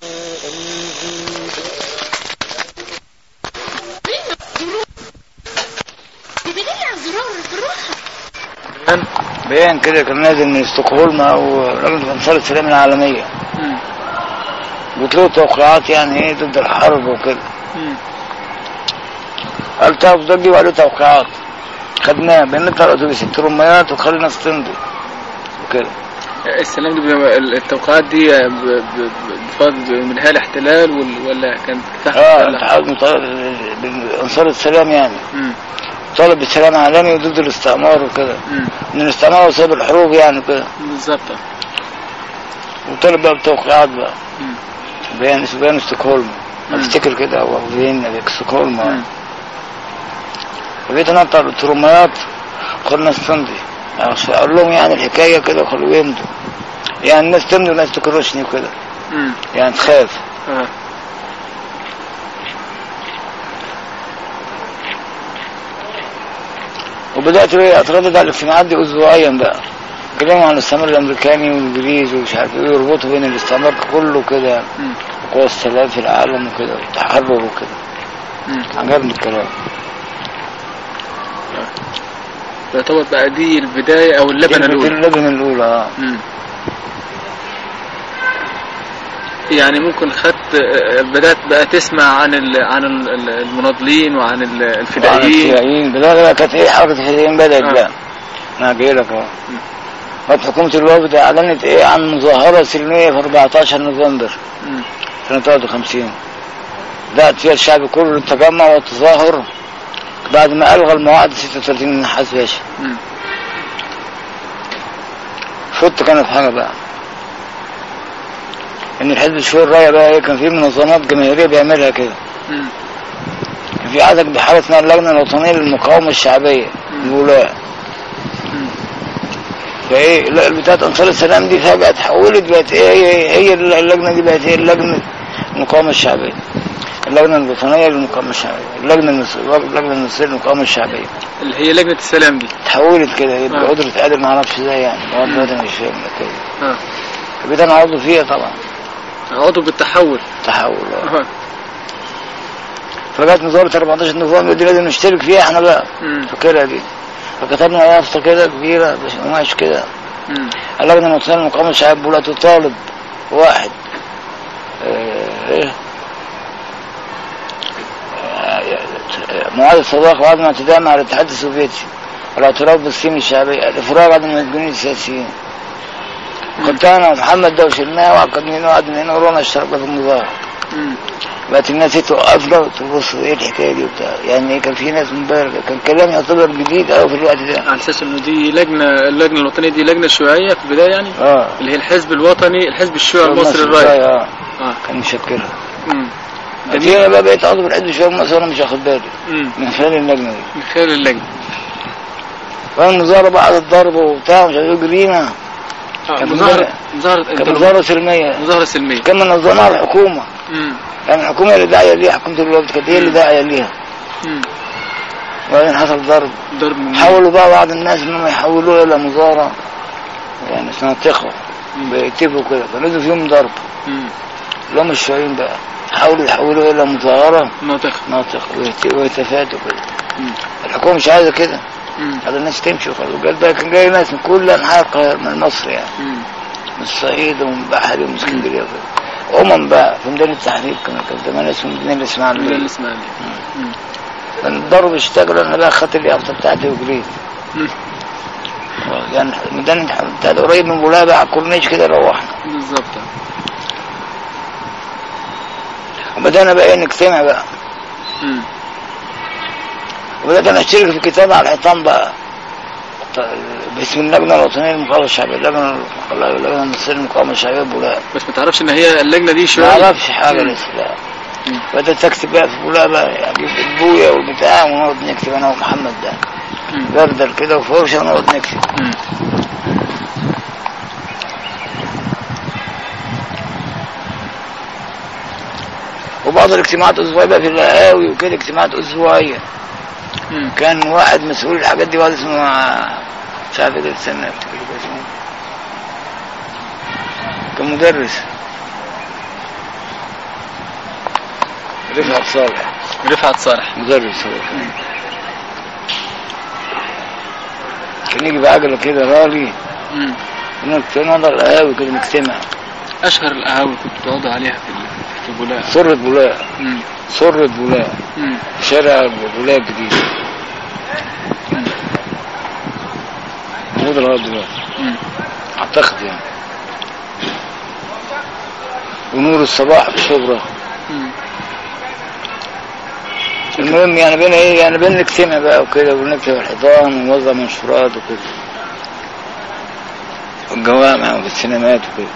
بيان كده كان نازل من ستوكهولم او راجل انصار السلام العالميه. بيطلعوا توقيعات يعني ايه ضد الحرب وكده. قال تعرف ده تجيب عليه توقيعات. خدناه بنطلع الاتوبيس الترميات وخلي الناس تمضي وكده. السلام دي التوقيعات دي منها الاحتلال ولا كانت تحت انصار السلام يعني. طالب بالسلام العالمي وضد الاستعمار وكده. ان الاستعمار وسبب الحروب يعني كده. بالظبط. وطالب بقى بتوقيعات بقى. بيان ستوكهولم. افتكر كده او فيينا ستوكهولم. فبقيت انطلع بالترميات وخلي الناس تمضي. اقول لهم يعني الحكايه كده وخلوهم يمضوا. يعني الناس تمضي والناس تكرشني وكده. يعني تخاف. وبدأت اتردد على الاجتماعات دي اسبوعيا بقى. كلامهم عن الاستعمار الامريكاني والانجليز ومش عارف ايه ويربطوا بين الاستعمار كله كده وقوى السلام في العالم وكده والتحرر وكده. عجبني الكلام. يعتبر بقى دي البداية او اللبنة الاولى. اللبنة الاولى يعني ممكن بدأت بقى تسمع عن المناضلين وعن الفدائيين. بدأت كانت ايه حركة الفدائيين بدأت بقى. انا جاي لك اهو. كانت حكومة الوفد اعلنت ايه عن مظاهرة سلمية في 14 نوفمبر سنة 51. بدأت فيها الشعب كله التجمع والتظاهر بعد ما ألغى المواعيد 36 من نحاس باشا. فوت كانت حاجة بقى ان الحزب الشيوعي الراية بقى ايه كان في منظمات جماهيرية بيعملها كده. كان في عدد بحالة اسمها اللجنة الوطنية للمقاومة الشعبية الولاء. فايه بتاعت انصار السلام دي فجأة اتحولت بقت ايه هي اللجنة دي بقت ايه لجنة المقاومة الشعبية. اللجنة الوطنية للمقاومة الشعبية. اللجنة المصرية للمقاومة الشعبية اللي هي لجنة السلام دي تحولت كده يبقى قدرة قادر ما اعرفش ازاي يعني لغاية دلوقتي انا مش فاهم كده. فبقيت انا عضو فيها طبعا. عضو بالتحول. تحول. فجأت مظاهرة 14 نوفمبر دي لازم نشترك فيها احنا بقى. فاكرها دي. فكتبنا يافطة كده كبيرة قماش كده. اللجنة الوطنية للمقاومة الشعبية بقولها تطالب واحد معاهدة صداقة وعدم اعتداء مع الاتحاد السوفيتي والاعتراف بالسلم الشعبي الافراج عن المسجونين السياسيين. كنت انا ومحمد ده وشلناه وعقدنا وقعد من هنا ورونا اشتركنا في المظاهرة. بقت الناس توقفنا وتبص ايه الحكايه دي وبتاع يعني كان في ناس مبالغه. كان كلام يعتبر جديد قوي في الوقت ده على اساس انه دي اللجنه الوطنيه دي لجنه شيوعيه في البدايه يعني. اللي هي الحزب الوطني الحزب الشيوعي المصري الراية. كان مشكلها. انا بقى بقيت عضو في الحزب الشيوعي المصري وانا مش واخد بالي من خلال اللجنه دي. من خلال اللجنه. والمظاهره بعد الضرب وبتاع مش عارف جرينا. مظاهره سلميه. مظاهره سلميه. كان منظمها الحكومه. يعني الحكومة اللي داعية ليها حكومة الوفد كانت هي اللي داعية ليها. وبعدين حصل ضرب حاولوا بقى بعض الناس انهم يحولوها الى مظاهرة يعني سنطقة بيتفقوا كده فنزلوا فيهم ضرب. اللي هم الشيوعيين بقى حاولوا يحولوها الى مظاهرة ناطقة ويتفاتوا كده. الحكومة مش عايزة كده. هذا الناس تمشي وخلاص. وقال بقى كان جاي ناس من كل انحاء القاهرة من مصر يعني. من الصعيد ومن بحري ومن اسكندرية وكده. بقى في ميدان التحرير كان زمان اسمه ميدان الاسماعيلية. كان الضرب اشتغل انا بقى خدت اليافطة بتاعتي وجريت. يعني ميدان بتاعتي قريب من بولاها بقى على الكورنيش كده روحنا. بالظبط. وبدأنا بقى نجتمع بقى. وبدأت انا اشترك في الكتابة على الحيطان بقى. باسم اللجنة الوطنية للمقاومة الشعبية، اللجنة المصرية للمقاومة الشعبية بولاق. بس ما تعرفش ان هي اللجنة دي ما شوية؟ اعرفش حاجة لسه لا. بدأت اكتب بقى في بولاق بقى، اجيب البوية والبتاع ونقعد نكتب انا ومحمد ده جردل كده وفرشة ونقعد نكتب. وبعض الاجتماعات اسبوعية بقى في القهاوي وكده، اجتماعات اسبوعية. كان واحد مسؤول الحاجات دي، واحد اسمه مش عارف ايه، استنى افتكر اسمه، كان مدرس، رفعت صالح مدرس. هو كان يجي بعجلة كده رالي، نقعد القهاوي كده نجتمع. اشهر القهاوي كنت تقعدوا عليها في بولاق؟ سرة بولاق، سرة بولاق، شارع بولاق الجديد، موجود لغاية دلوقتي اعتقد يعني. ونور الصباح في شبرا. المهم يعني بين ايه، يعني بين نجتمع بقى وكده ونكتب الحيطان ونوزع منشورات وكده، والجوامع والسينمات وكده.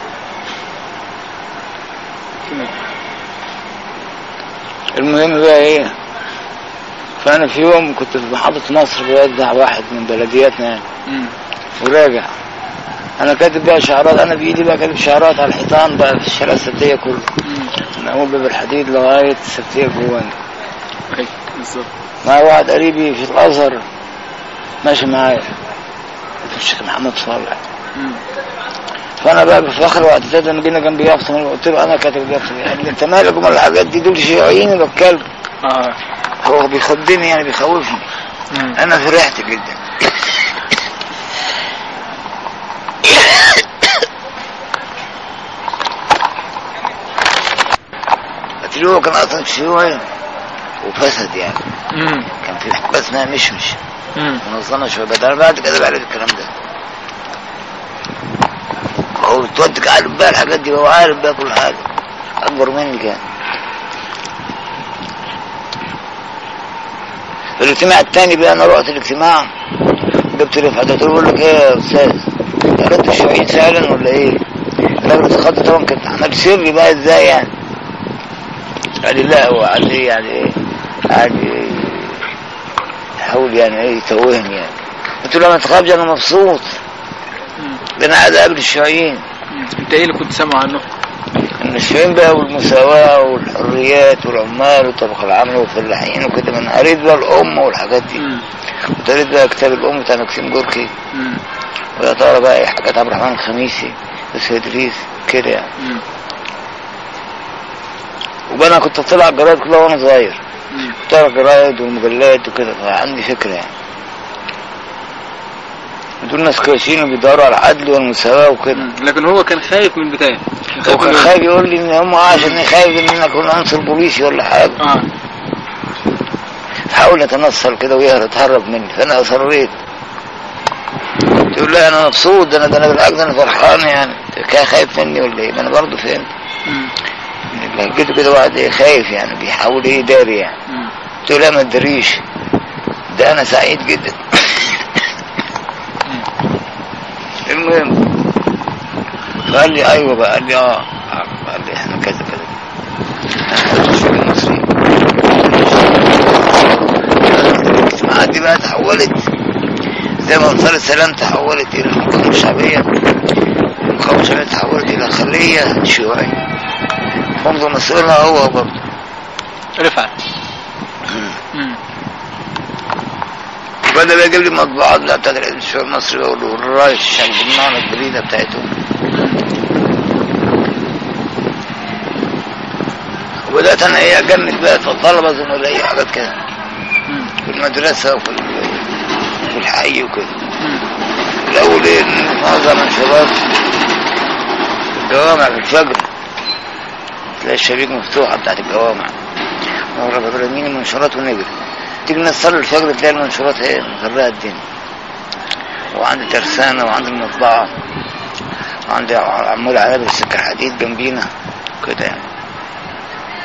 المهم بقى ايه، فانا في يوم كنت في محطة مصر بودع واحد من بلدياتنا يعني، وراجع انا كاتب بقى شعارات، انا بايدي بقى كاتب شعارات على الحيطان بقى في الشارع السبتية كله، من اول باب الحديد لغاية السبتية جواني. بالظبط. مع واحد قريبي في الازهر ماشي معايا، الشيخ محمد صالح. فانا بقى في اخر وقت ده انا جينا جنبي يافطه، قلت له انا كاتب يافطه، قال لي انت مالك ومال الحاجات دي، دول شيوعيين ولا الكلب. هو بيخضني يعني بيخوفني. انا فرحت جدا. قلت له هو كان اصلا شيوعي وفسد يعني. كان في حاجه اسمها مشمش منظمه شويه، بدل بعد كده بعرف الكلام ده. هو تودك عارف بقى الحاجات دي، هو عارف بقى كل حاجه، اكبر مني كان. الاجتماع الثاني بقى انا رحت الاجتماع، جبت رفعت قلت له بقول لك ايه يا استاذ، يا انتوا شيوعيين فعلا ولا ايه؟ الراجل اتخض طبعا، كنت عمال سري بقى ازاي يعني. قال لي لا هو قال لي يعني ايه، قال لي يحاول يعني ايه يتوهني يعني. قلت له ما تخافش انا مبسوط، ده انا قاعد اقابل الشيوعيين. انت ايه اللي كنت سامع عنه؟ ان الشيوعيين بقى والمساواة والحريات والعمال والطبقة العاملة والفلاحين وكده. من قريت بقى الام والحاجات دي، وقريت بقى كتاب الام بتاع مكسيم جوركي، ويا ترى بقى ايه حاجات عبد الرحمن الخميسي بس ادريس كده يعني. وبقى انا كنت اطلع على الجرايد كلها وانا صغير، كنت اقرا الجرايد والمجلات وكده، فعندي فكرة يعني. دول ناس كويسين وبيدوروا على العدل والمساواة وكده. لكن هو كان خايف من البداية، هو كان خايف يقول لي ان هم عشان خايف ان انا اكون عنصر بوليسي ولا حاجة. حاول يتنصل كده ويهرب مني، فانا اصريت. تقول لا انا مبسوط، ده انا بالعكس انا فرحان يعني. كان خايف مني ولا ايه؟ ما انا برضه فهمت. لقيته كده واحد ايه خايف يعني، بيحاول ايه يداري يعني. قلت له لا ما تداريش، ده انا سعيد جدا. المهم فقال لي ايوه بقى، قال لي قال لي احنا كذا كذا، احنا الشعب المصري. الاجتماعات دي بقى تحولت زي ما انصار السلام تحولت الى المقاومة الشعبية، المقاومة الشعبية تحولت الى خلية شيوعية، برضه مسؤولها هو برضه رفعت. وبدأ بقى يجيب لي مطبوعات بقى بتاعت الشعب المصري والرايش يعني بالمعنى الجديدة بتاعتهم. وبدأت انا ايه اجند بقى طلبة زملائية حاجات كده في المدرسة وفي الحي وكده. الاول ايه نوزع منشورات في الجوامع في الفجر، تلاقي الشبابيك مفتوحة بتاعت الجوامع، نقرب برمين المنشورات ونجري. تيجي نصلي الفجر تلاقي المنشورات ايه مغرقة الدنيا. وعندي ترسانة وعندي المطبعة وعندي عمول عنابر السكة حديد جنبينا كده يعني.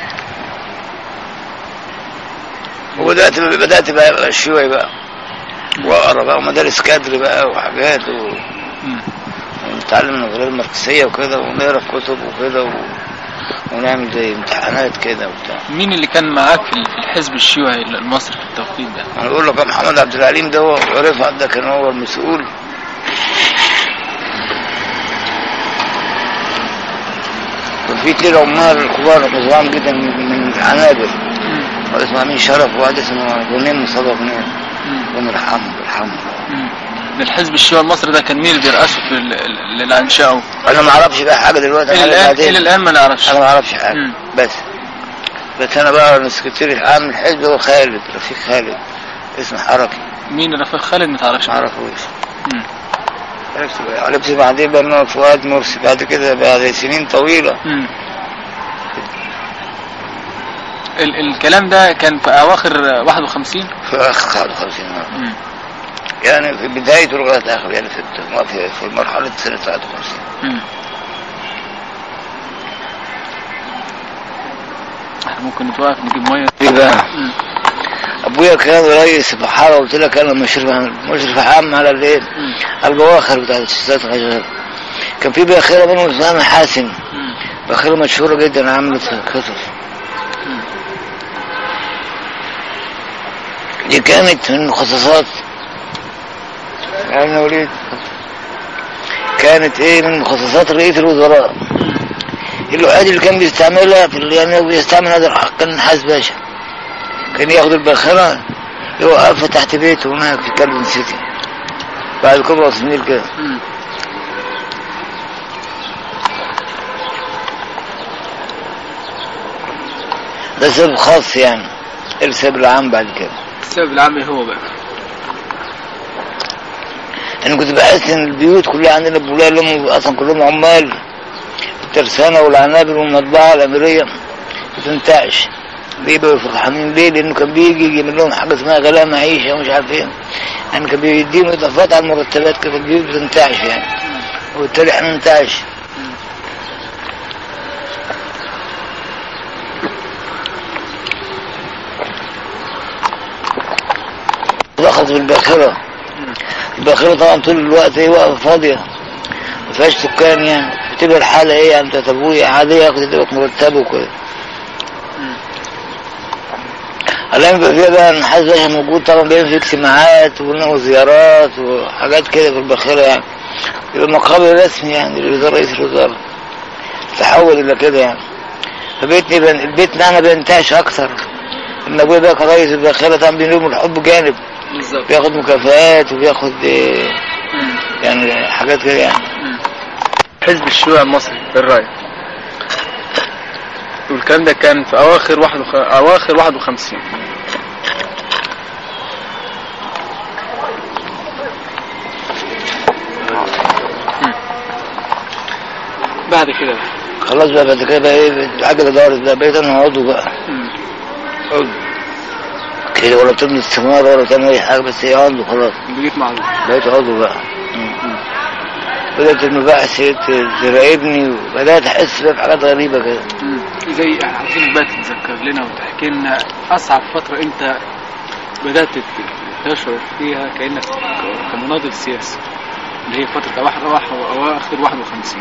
وبدأت بقى الشيوعي بقى واقرا بقى ومدارس كادر بقى وحاجات ونتعلم من غير الماركسيه وكده ونقرا كتب وكده ونعمل زي امتحانات كده وبتاع. مين اللي كان معاك في الحزب الشيوعي المصري في التوقيت ده؟ انا بقول لك محمد عبد العليم ده ورفعت ده كان هو المسؤول. وفي 2 عمال كبار نظام جدا من العنابر، واحد اسمه امين شرف وواحد اسمه غنيم مصطفى غنيم، ربنا يرحمه. الحزب الشيوعي المصري ده كان مين اللي بيرأسه في اللي انشأه؟ انا ما اعرفش بقى حاجه دلوقتي. الى الان ما نعرفش. انا ما اعرفش حاجه. بس انا بقى السكرتير العام الحزب هو خالد، رفيق خالد اسمه حركي. مين رفيق خالد؟ ما تعرفش؟ ما اعرفوش. عرفت بعدين بقى انه فؤاد مرسي بعد كده بعد سنين طويله. الكلام ده كان في اواخر 51. في اواخر 51 يعني في بدايته لغايه اخر، يعني في مرحله سنه 53. احنا ممكن نتوقف نجيب ميه. ايه بقى؟ ابويا كان رئيس بحاره، قلت لك انا مشرف عام على الايه؟ على البواخر بتاعت الستات الغجرات. كان في باخره منهم اسمها محاسن، باخره مشهوره جدا عملت قصص. دي كانت من المخصصات يا وليد، كانت ايه من مخصصات رئيس الوزراء الوحيد اللي كان بيستعملها يعني بيستعمل هذا الحق كان نحاس باشا. كان ياخد الباخرة يوقفها تحت بيته هناك في كالفين سيتي بعد كبرى النيل كده. ده سبب خاص يعني. السبب العام بعد كده. السبب العام هو بقى انا كنت بحس ان البيوت كلها عندنا بولاء لهم اصلا كلهم عمال الترسانة والعنابر والمطبعة الاميرية بتنتعش. ليه بقوا فرحانين؟ ليه؟ لانه كان بيجي يجيب لهم حاجة اسمها غلاء معيشة ومش عارف ايه، يعني كان بيديهم اضافات على المرتبات كده، البيوت بتنتعش يعني، وبالتالي احنا ننتعش. دخلت بالباخرة. الباخرة طبعا طول الوقت ايه واقفة فاضية مفيهاش سكان يعني، بتبقى الحالة ايه يعني بتاعت ابويا عادية، ياخد يديك مرتبه وكده. الان بقى فيها بقى النحاس باشا موجود طبعا، بيعمل في اجتماعات وزيارات وحاجات كده في الباخرة يعني، يبقى مقابل رسمي يعني لرئيس الوزراء. تحول الى كده يعني. البيت انا بينتعش اكتر. ان ابويا بقى كرئيس الباخرة طبعا بينهم الحب جانب، بياخد مكافآت وبياخد يعني حاجات كده يعني. حزب الشيوعي المصري الراية، والكلام ده كان في اواخر 51. بعد كده خلاص بقى بعد كده بقى ايه العجله دارت بقى، بقيت انا عضو بقى عضو كده، ولا بتبني استثمار ولا بتعمل اي حاجه، بس هي عضو خلاص. بقيت عضو بقى. بدأت المباحث تراقبني وبدأت أحس بقى بحاجات غريبة كده. زي عايزينك بقى تتذكر لنا وتحكي لنا أصعب فترة أنت بدأت تشعر فيها كأنك كمناضل سياسي، اللي هي فترة أواخر 51.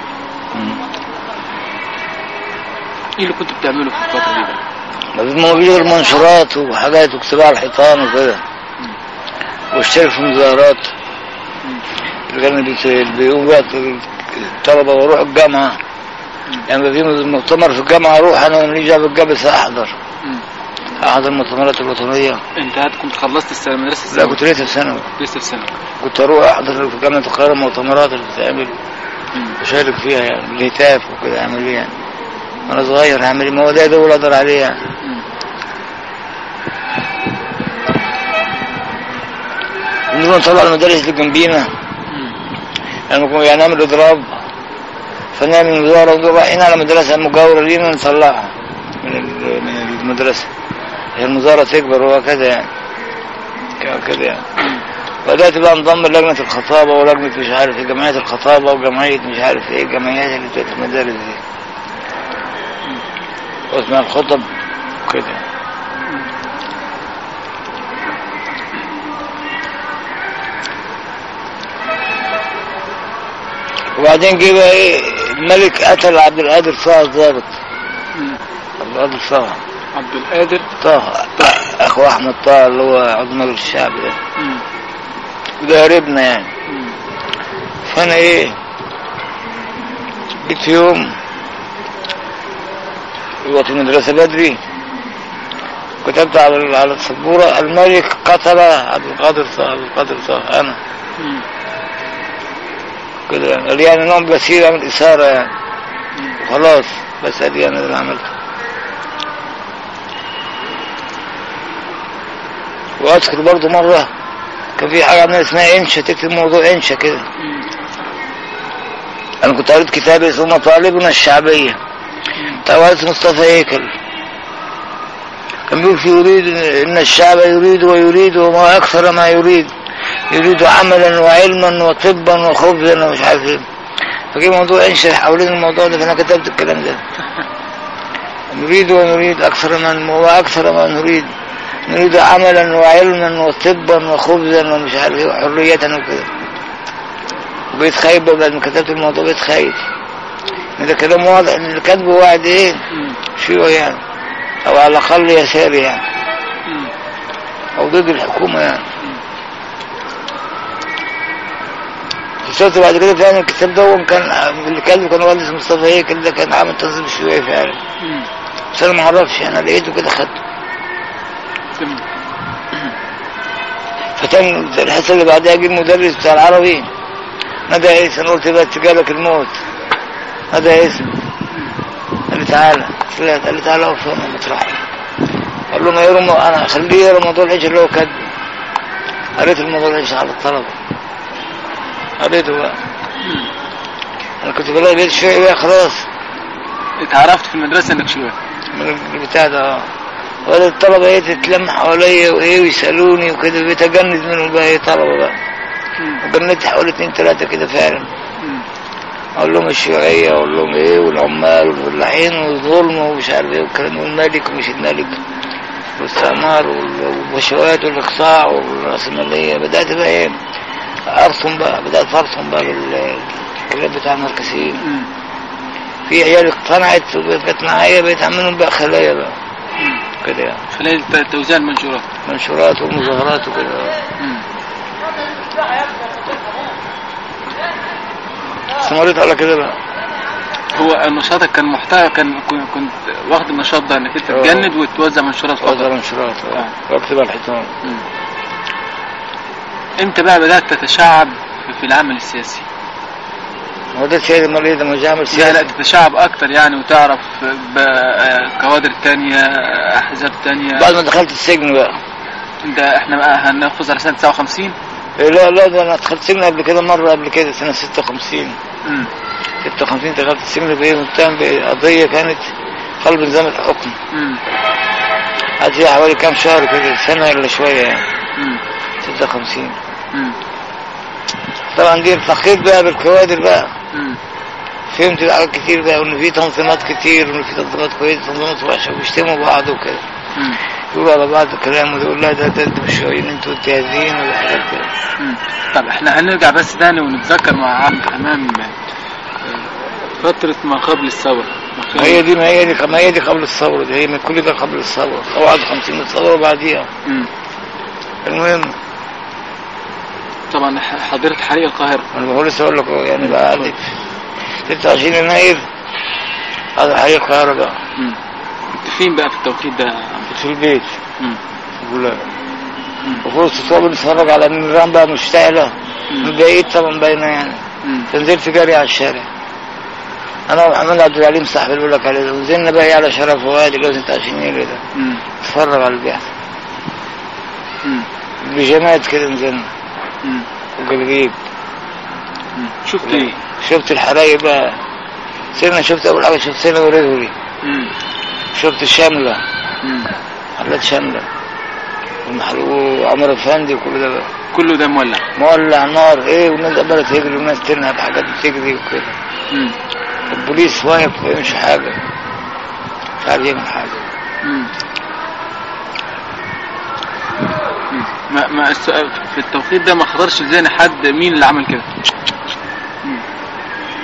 إيه اللي كنت بتعمله في الفترة دي بقى؟ ما فيش غير منشورات وحاجات وكتابة على الحيطان وكده، واشترك في مظاهرات. كانوا بيقوموا بقى الطلبة واروح الجامعة، يعني في مؤتمر في الجامعة اروح انا ماليش دعوة بالجامعة، بس احضر المؤتمرات الوطنية. انت كنت خلصت السنة مدرسة؟ لا كنت لسه في ثانوي. كنت اروح احضر في جامعة القاهرة المؤتمرات اللي بتتعمل واشارك فيها يعني بالهتاف وكده، اعمل ايه يعني وانا صغير، اعمل ايه، ما هو ده اللي اقدر عليه يعني. نروح نطلع المدارس اللي جنبينا يعني نعمل اضراب، فنعمل مظاهرة ورايحين على مدرسة مجاورة لينا نطلعها من المدرسة، هي المظاهرة تكبر وهكذا يعني كده يعني. بدأت بقى انضم لجنة الخطابة ولجنة مش عارف ايه، جمعية الخطابة وجمعية مش عارف ايه، الجمعيات اللي بتاعت المدارس دي واسمها الخطب كده. وبعدين جه بقى ايه الملك قتل عبد القادر طه الضابط. عبد القادر طه. عبد القادر طه اخو احمد طه اللي هو عضو مجلس الشعب ده. وده قريبنا يعني. فانا ايه جيت يوم وقت المدرسة بدري كتبت على السبورة الملك قتل عبد القادر طه انا كده يعني نوع بسيط عمل إثارة يعني وخلاص. بس ادي انا اللي عملته. واذكر برضو مرة كان في حاجة عملنا اسمها انشا، تكتب موضوع انشا كده. انا كنت قريت كتاب اسمه مطالبنا الشعبية بتاع مصطفى هيكل. كان بيقول في يريد ان الشعب يريد ويريد وما اكثر ما يريد عملا وعلما وطبا وخبزا ومش عارف ايه. فجي موضوع انشا حوالين الموضوع ده، فانا كتبت الكلام ده. نريد ونريد اكثر ما نريد عملا وعلما وطبا وخبزا ومش عارف ايه وحرية وكده. وبقيت خايف بعد ما كتبت الموضوع، بقيت خايف. ده كلام واضح ان اللي كاتبه واحد ايه شيوعي يعني، او على الاقل يساري يعني، او ضد الحكومة يعني. اكتشفت بعد كده فعلا الكتاب ده كان اللي كاتبه كان والد مصطفى هيكل، ده كان عامل تنظيم شيوعي فعلا. بس انا ما اعرفش، انا لقيته كده خدته. فتن الحصة اللي بعدها جه المدرس بتاع العربي نادى اسم، قلت بقى جالك الموت. نادى اسم، قال لي تعالى. قال لي تعالى اقف هنا مطرحي. قال له ما يرمى انا خليه يرى موضوع العيش اللي هو كاتبه. قريت الموضوع العيش على الطلبة، قريته بقى. انا كنت بلاقي بيت شوية بقى خلاص. اتعرفت في المدرسة انك شيوعي من البتاع ده. ولا الطلبة ايه تتلم حواليا وايه ويسألوني وكده، بيتجند منهم بقى ايه طلبة بقى. وجندت حوالي 2 3 كده فعلا. اقول لهم الشيوعية، اقول لهم ايه والعمال والفلاحين والظلم ومش عارف ايه والكلام، والملك ومش الملك والاستعمار والبشوات والاقصاع والرأسمالية. بدأت بقى ايه ارسم بقى، بدأت ارسم بقى بالكلام بتاع المركزيين. في عيال اقتنعت وبقت معايا، بقيت اعملهم بقى خلايا بقى كده يعني. خلال توزيع منشورات ومظاهرات وكده. استمريت على كده بقى. هو نشاطك كان محتوى، كنت واخد النشاط ده انك انت تجند وتوزع منشورات فقط. توزع منشورات واكتب على الحيطان. امتى بقى بدأت تتشعب في العمل السياسي؟ هو ده الشيء اللي ايه لما عامل سياسي. لا تتشعب اكتر يعني، وتعرف كوادر تانية، احزاب تانية. بعد ما دخلت السجن بقى. ده احنا بقى هناخذ على سنة 59. لا ده انا دخلت السجن قبل كده مرة، قبل كده سنة 56. 56 دخلت السجن بايه متهم بقضية كانت قلب نظام الحكم. قعدت فيها حوالي كام شهر كده، سنة الا شوية يعني. 56. طبعا دي ارتقيت بقى بالكوادر بقى. فهمت حاجات كتير بقى، وان في تنظيمات كتير، وان في تنظيمات كويسة تنظيمات وحشة، وبيشتموا بعض وكده. يقولوا على بعض الكلام ويقول لا ده انتوا شويين، انتوا انتهازيين ولا حاجات كده. طب احنا هنرجع بس تاني ونتذكر مع عم حمام فترة ما قبل الثورة. ما هي دي قبل الثورة، دي هي من كل ده قبل الثورة. 51 الثورة وبعديها. المهم طبعا حضرت حريق القاهرة. انا بقول لسه اقول لك يعني بقى عندك 26 يناير هذا حريق القاهرة بقى. كنت فين بقى في التوقيت ده؟ كنت في البيت. ولا وفرصة صواب نتفرج على النظام بقى مشتعلة من بعيد طبعا باينة يعني. فنزلت جاري على الشارع انا ومحمد عبد العليم صاحبي اللي بقول لك عليه، ونزلنا بقى على شرف فؤاد اللي هو 26 يناير ده. نتفرج على البيعة بجماعات كده، نزلنا وقلقيب. شفت ايه؟ شفت الحرايق بقى. سيرنا شفت اول حاجة، شفت سيرنا وريهوري. شفت الشاملة، حلات شاملة وعمر افندي وكل ده بقى. كله ده مولع نار ايه، والناس قبلت تجري والناس تنهب حاجات بتجري وكده. البوليس واقف ما يعملش حاجة، مش عارف يعمل حاجة. ما في التوقيت ده ما خطرش في ذهن حد مين اللي عمل كده؟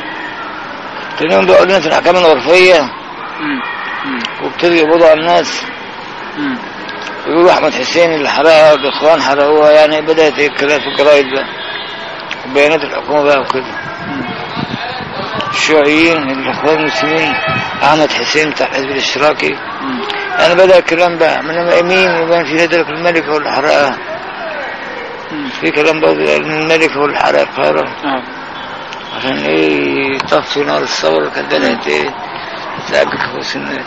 كانوا بيقعدوا في الأحكام العرفية وابتدوا يقبضوا على الناس. يقولوا أحمد حسين اللي حرقها الإخوان حرقوها، يعني بدأت الكلام في الجرايد بقى وبيانات الحكومة بقى وكده. الشيوعيين الإخوان المسلمين أحمد حسين بتاع الحزب الاشتراكي، يعني بدأ الكلام بقى من مين وبان في ذلك الملك هو اللي حرقها. في كلام بقى من الملك هو اللي حرق القاهرة عشان ايه يطفي نار الثورة. كانت بدأت ايه تلاقي كويس الناس.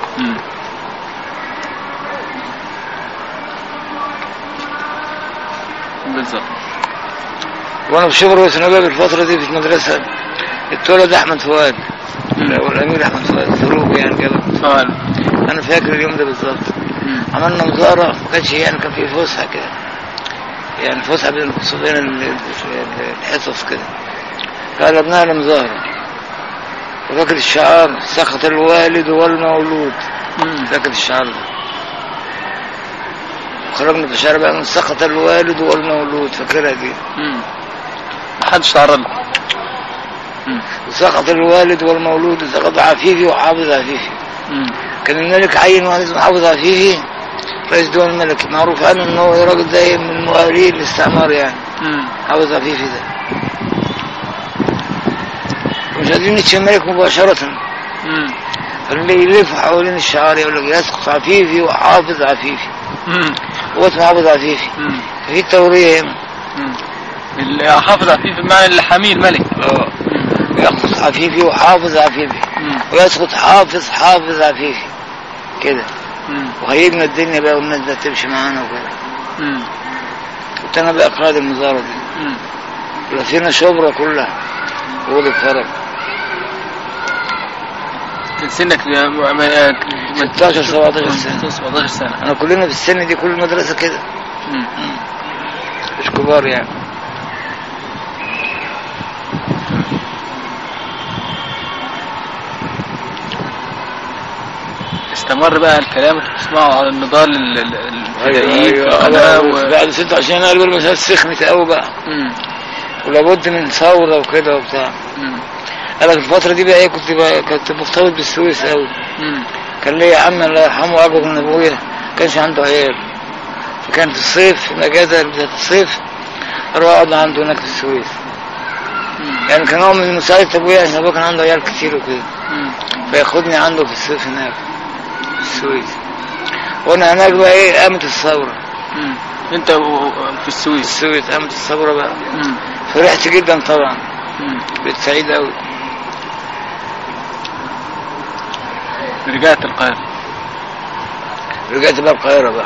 بالظبط. وانا في شبرا وسنباب الفترة دي في المدرسة اتولد احمد فؤاد والامير احمد فؤاد ثروب يعني كده. انا فاكر اليوم ده بالظبط. عملنا مظاهرة ما كانش يعني كان في فسحة كده، يعني فسحة بين الحصص كده، قلبناها لمظاهرة. وفاكر الشعار سخط الوالد والمولود، فاكر الشعار ده. خرجنا في الشارع بقى من سخط الوالد والمولود، فاكرها دي. محدش تعرض له. وسخط الوالد والمولود سقط عفيفي وحافظ عفيفي. كان الملك عين واحد اسمه حافظ عفيفي رئيس دول الملك، معروف عنه انه راجل ده من مواليد الاستعمار يعني. حافظ عفيفي ده مش قادرين يتشملك مباشرة. اللي يلف حوالين الشعار يقول لك يسقط عفيفي وحافظ عفيفي. هو اسمه حافظ عفيفي. في التورية هنا اللي حافظ عفيفي بمعنى اللي حامي الملك. يسقط عفيفي وحافظ عفيفي ويسقط حافظ عفيفي كده. وهيجنا الدنيا بقى والناس ده تمشي معانا وكده. كنت انا بقى قائد المظاهرة دي. ولفينا شبرا كلها وقول الفرق. كان سنك 16 17 سنة. 17 سنة. انا كلنا في السن دي، كل المدرسة كده. مش كبار يعني. استمر بقى الكلام تسمعوا على النضال الابتدائيين في القناة بعد 26 قالوا المسألة سخنت قوي بقى. ولابد من ثورة وكده وبتاع. قالك الفترة دي بقى ايه كنت مرتبط بالسويس قوي. كان ليا عم الله يرحمه اكبر من ابويا، كانش عنده عيال، فكان في الصيف في الاجازة بتاعت الصيف اروح اقعد عنده هناك في السويس. يعني كان هو من مساعدة ابويا عشان ابويا كان عنده عيال كتير وكده، فياخدني عنده في الصيف هناك في السويس. وانا هناك بقى ايه قامت الثورة. انت في السويس قامت الثورة بقى. فرحت جدا طبعا. بقيت سعيد قوي. رجعت القاهرة. رجعت بقى القاهرة بقى.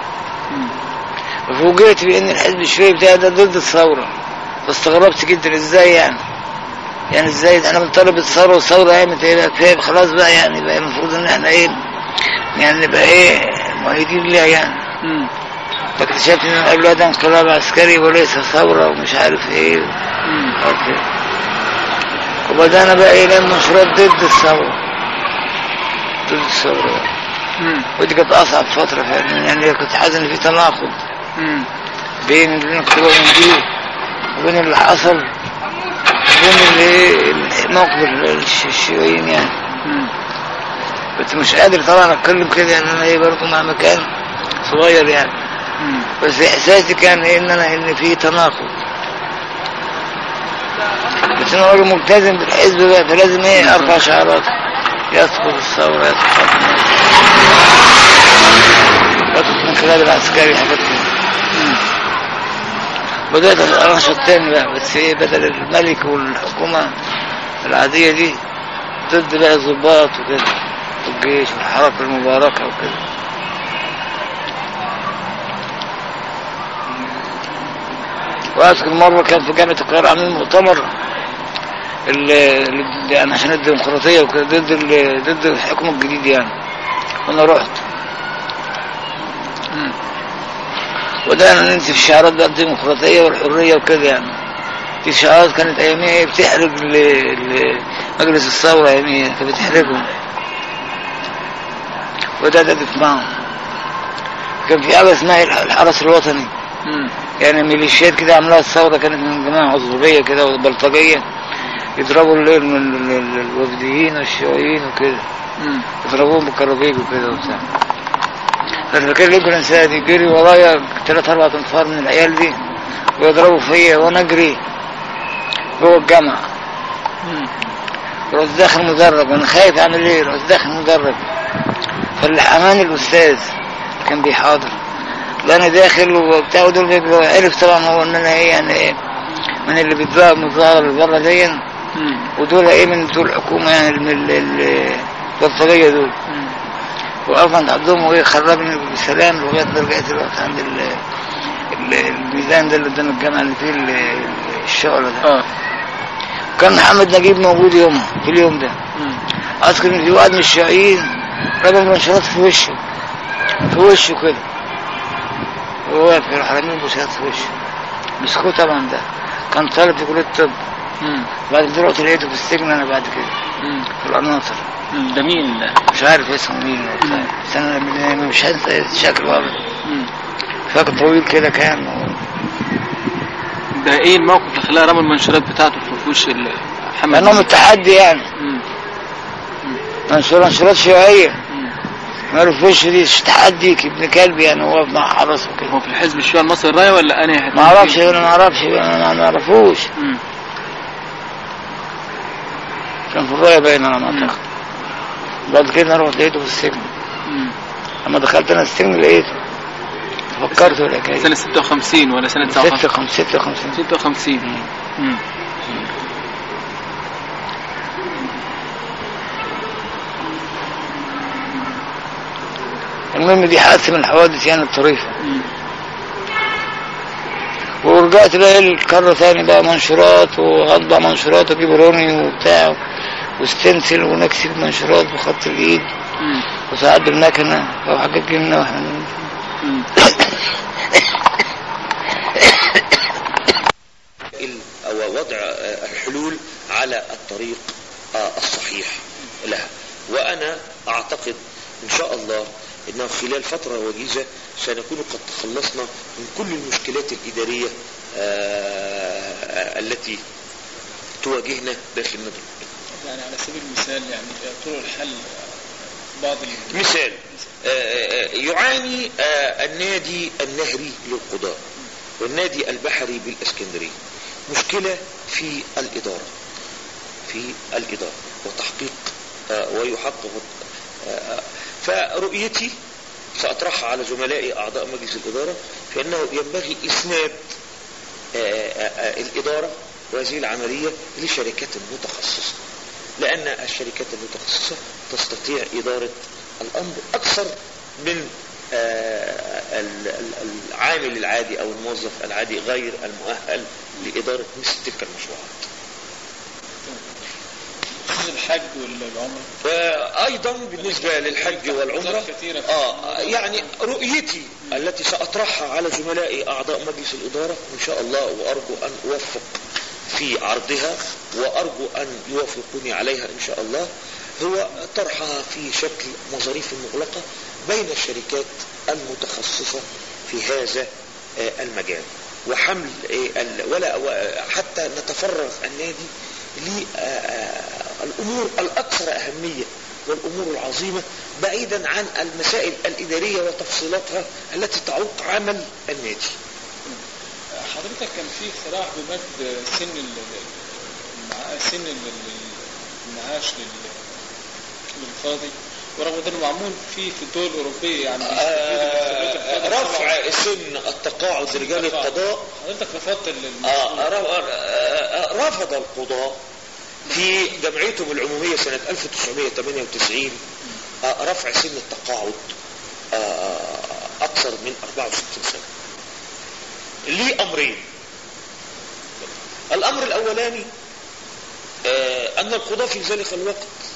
وفوجئت بان الحزب الشيوعي بتاعي ده ضد الثورة، فاستغربت جدا ازاي يعني ازاي احنا بنطالب الثورة والثورة قامت ايه بقى خلاص بقى، يعني بقى المفروض ان احنا ايه يعني نبقى ايه مؤيدين ليها يعني. فاكتشفت ان قبلها ده انقلاب عسكري وليس ثورة ومش عارف ايه. وبدأنا بقى ايه نعمل مشروع ضد الثورة بقى. ودي كانت اصعب فترة فعلا، يعني كنت حاسس ان في تناقض بين الانقلاب دي وبين اللي حصل وبين موقف الشيوعيين يعني. كنت مش قادر طبعا اتكلم كده، يعني انا ايه برضه مع مكان صغير يعني. بس احساسي كان ايه ان في تناقض. بس انا راجل ملتزم بالحزب بقى، فلازم ايه ارفع شعارات يسقط الثورة يسقط من خلال العسكري حاجات كده. بدأت انشط تاني بقى، بس ايه بدل الملك والحكومة العادية دي ضد بقى الضباط وكده والجيش والحركة المباركة وكده. وأذكر مرة كان في جامعة القاهرة عاملين مؤتمر يعني عشان الديمقراطية وكده ضد الحكم الجديد يعني. وأنا رحت وده ننسي في شعارات بقى الديمقراطية والحرية وكده يعني. في شعارات كانت أياميها بتحرق مجلس الثورة أياميها، كانت بتحرقهم وده معهم. كان في حاجة اسمها الحرس الوطني، يعني ميليشيات كده عملها الثورة، كانت من جماعة عصبية كده وبلطجية، يضربوا الوفديين والشيوعيين وكده، يضربوهم بالكرابيج وكده وبتاع. فالفكر لينكولن انسان يجري ورايا 3-4 انفار من العيال دي ويضربوا فيا وانا اجري جوه الجامعه. رحت داخل مدرج وانا خايف اعمل ايه، رحت داخل مدرج فالحماني الاستاذ كان بيحاضر، لا انا داخل وبتاع، ودول عرف طبعا هو ان انا ايه يعني ايه من اللي بيتظاهر اللي بره دي، ودول ايه من بتوع الحكومه يعني من البلطجيه دول. وقف عند عندهم وايه خرجني بسلام لغايه ما رجعت الوقت عند الميزان ده اللي قدام الجامعه اللي فيه الشغل ده. كان محمد نجيب موجود يومها في اليوم ده. اذكر ان في واحد من الشيوعيين رمى منشورات في وشه كده، وهو واقف يروح رامي منشورات في وشه، مسكوه طبعا. ده كان طالب في كليه الطب. بعد كده رحت لقيته في السجن انا بعد كده في القناطر. ده مين ده؟ مش عارف اسمه مين بس انا مش هنسى شكله ابدا. فاكر طويل كده كان. ده ايه الموقف اللي خلاه رمى المنشورات بتاعته في وش محمد؟ لانهم التحدي يعني. منشورات شيوعيه ماله في وشه دي تحدي ابن كلب يعني، هو مع حرس وكده. هو في الحزب الشيوعي المصري الرايه ولا انهي حته؟ ما اعرفش انا ما اعرفوش. كان في الرايه باين انا ما اعتقد. بعد كده رحت لقيته في السجن. لما دخلت انا السجن لقيته، فكرت ولا كده سنه 56 ولا سنه 56؟ 56. المهم دي حادثه من الحوادث يعني الطريفه. ورجعت بقى الكرة ثاني بقى منشورات، وهطبع منشورات واجيب روني وبتاع واستنسل ونكسب منشورات بخط الايد وساعات بالمكنه او حاجات جبنا واحنا او وضع الحلول على الطريق الصحيح لها. وانا اعتقد ان شاء الله انه خلال فترة وجيزة سنكون قد تخلصنا من كل المشكلات الإدارية التي تواجهنا داخل النظام. يعني على سبيل المثال يعني طرق الحل بعض مثال يعاني النادي النهري للقضاء والنادي البحري بالاسكندرية مشكلة في الإدارة وتحقيق ويحقق. فرؤيتي سأطرحها على زملائي أعضاء مجلس الإدارة في أنه ينبغي إسناد الإدارة وهذه العملية لشركات متخصصة، لأن الشركات المتخصصة تستطيع إدارة الأمر أكثر من العامل العادي أو الموظف العادي غير المؤهل لإدارة مثل تلك المشروعات. الحج والعمرة أيضا بالنسبة للحج والعمرة يعني رؤيتي التي سأطرحها على زملائي أعضاء مجلس الإدارة إن شاء الله، وأرجو أن أوفق في عرضها وأرجو أن يوافقوني عليها إن شاء الله، هو طرحها في شكل مظاريف مغلقة بين الشركات المتخصصة في هذا المجال، وحمل حتى نتفرغ النادي للأمور الأكثر أهمية والأمور العظيمة بعيدا عن المسائل الإدارية وتفصيلاتها التي تعوق عمل النادي. حضرتك كان في اقتراح بمد سن المعاش للقاضي، ورغم ذلك معمول في الدول الأوروبية يعني رفع سن التقاعد لرجال القضاء. حضرتك رفضت رفض القضاء في جمعيتهم العمومية سنة 1998 رفع سن التقاعد أكثر من 64 سنة لأمرين. الأمر الأولاني أن القضاء في ذلك الوقت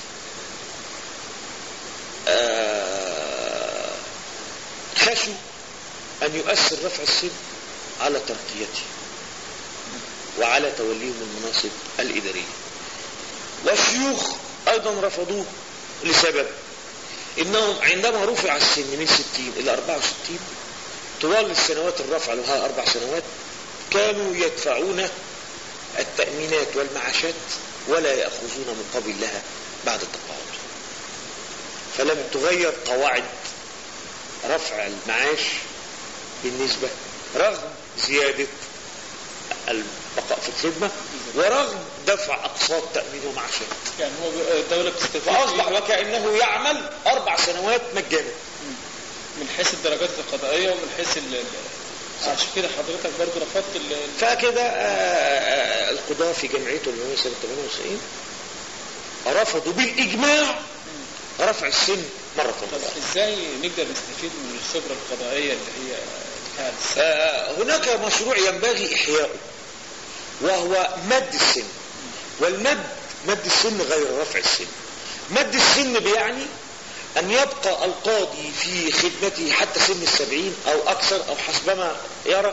خشوا أن يؤثر رفع السن على ترقيته وعلى توليهم المناصب الإدارية، والشيوخ أيضا رفضوه لسبب إنهم عندما رفع السن من 60 إلى 64 طوال السنوات الرفع لها 4 سنوات كانوا يدفعون التأمينات والمعاشات ولا يأخذون مقابل لها بعد التقاعد. فلم تغير قواعد رفع المعاش بالنسبة رغم زيادة البقاء في الخدمة ورغم دفع أقساط تأمين ومعاشات. يعني هو الدولة بتستفيد فأصبح وكأنه يعمل 4 سنوات مجانا من حيث الدرجات القضائية ومن حيث عشان كده حضرتك برضه رفضت فكده القضاة في جمعيته العمومية سنة 98 رفضوا بالإجماع رفع السن مرة طب أخرى. ازاي نقدر نستفيد من الخبرة القضائية اللي هي هناك مشروع ينبغي إحياؤه وهو مد السن، مد السن غير رفع السن. مد السن بيعني أن يبقى القاضي في خدمته حتى سن 70 أو أكثر أو حسبما يرى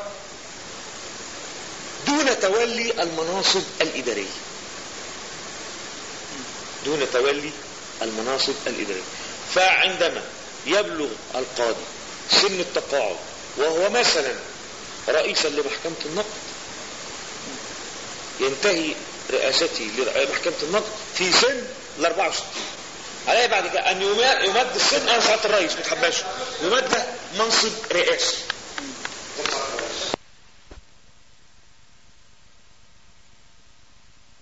دون تولي المناصب الإدارية، دون تولي المناصب الإدارية. فعندما يبلغ القاضي سن التقاعد وهو مثلا رئيسا لمحكمة النقد ينتهي رئاسته لمحكمة النقد في سن 64. عليه بعد كده أن يمد السن، أنا ساعة الرئيس متحباش يمد منصب رئاسي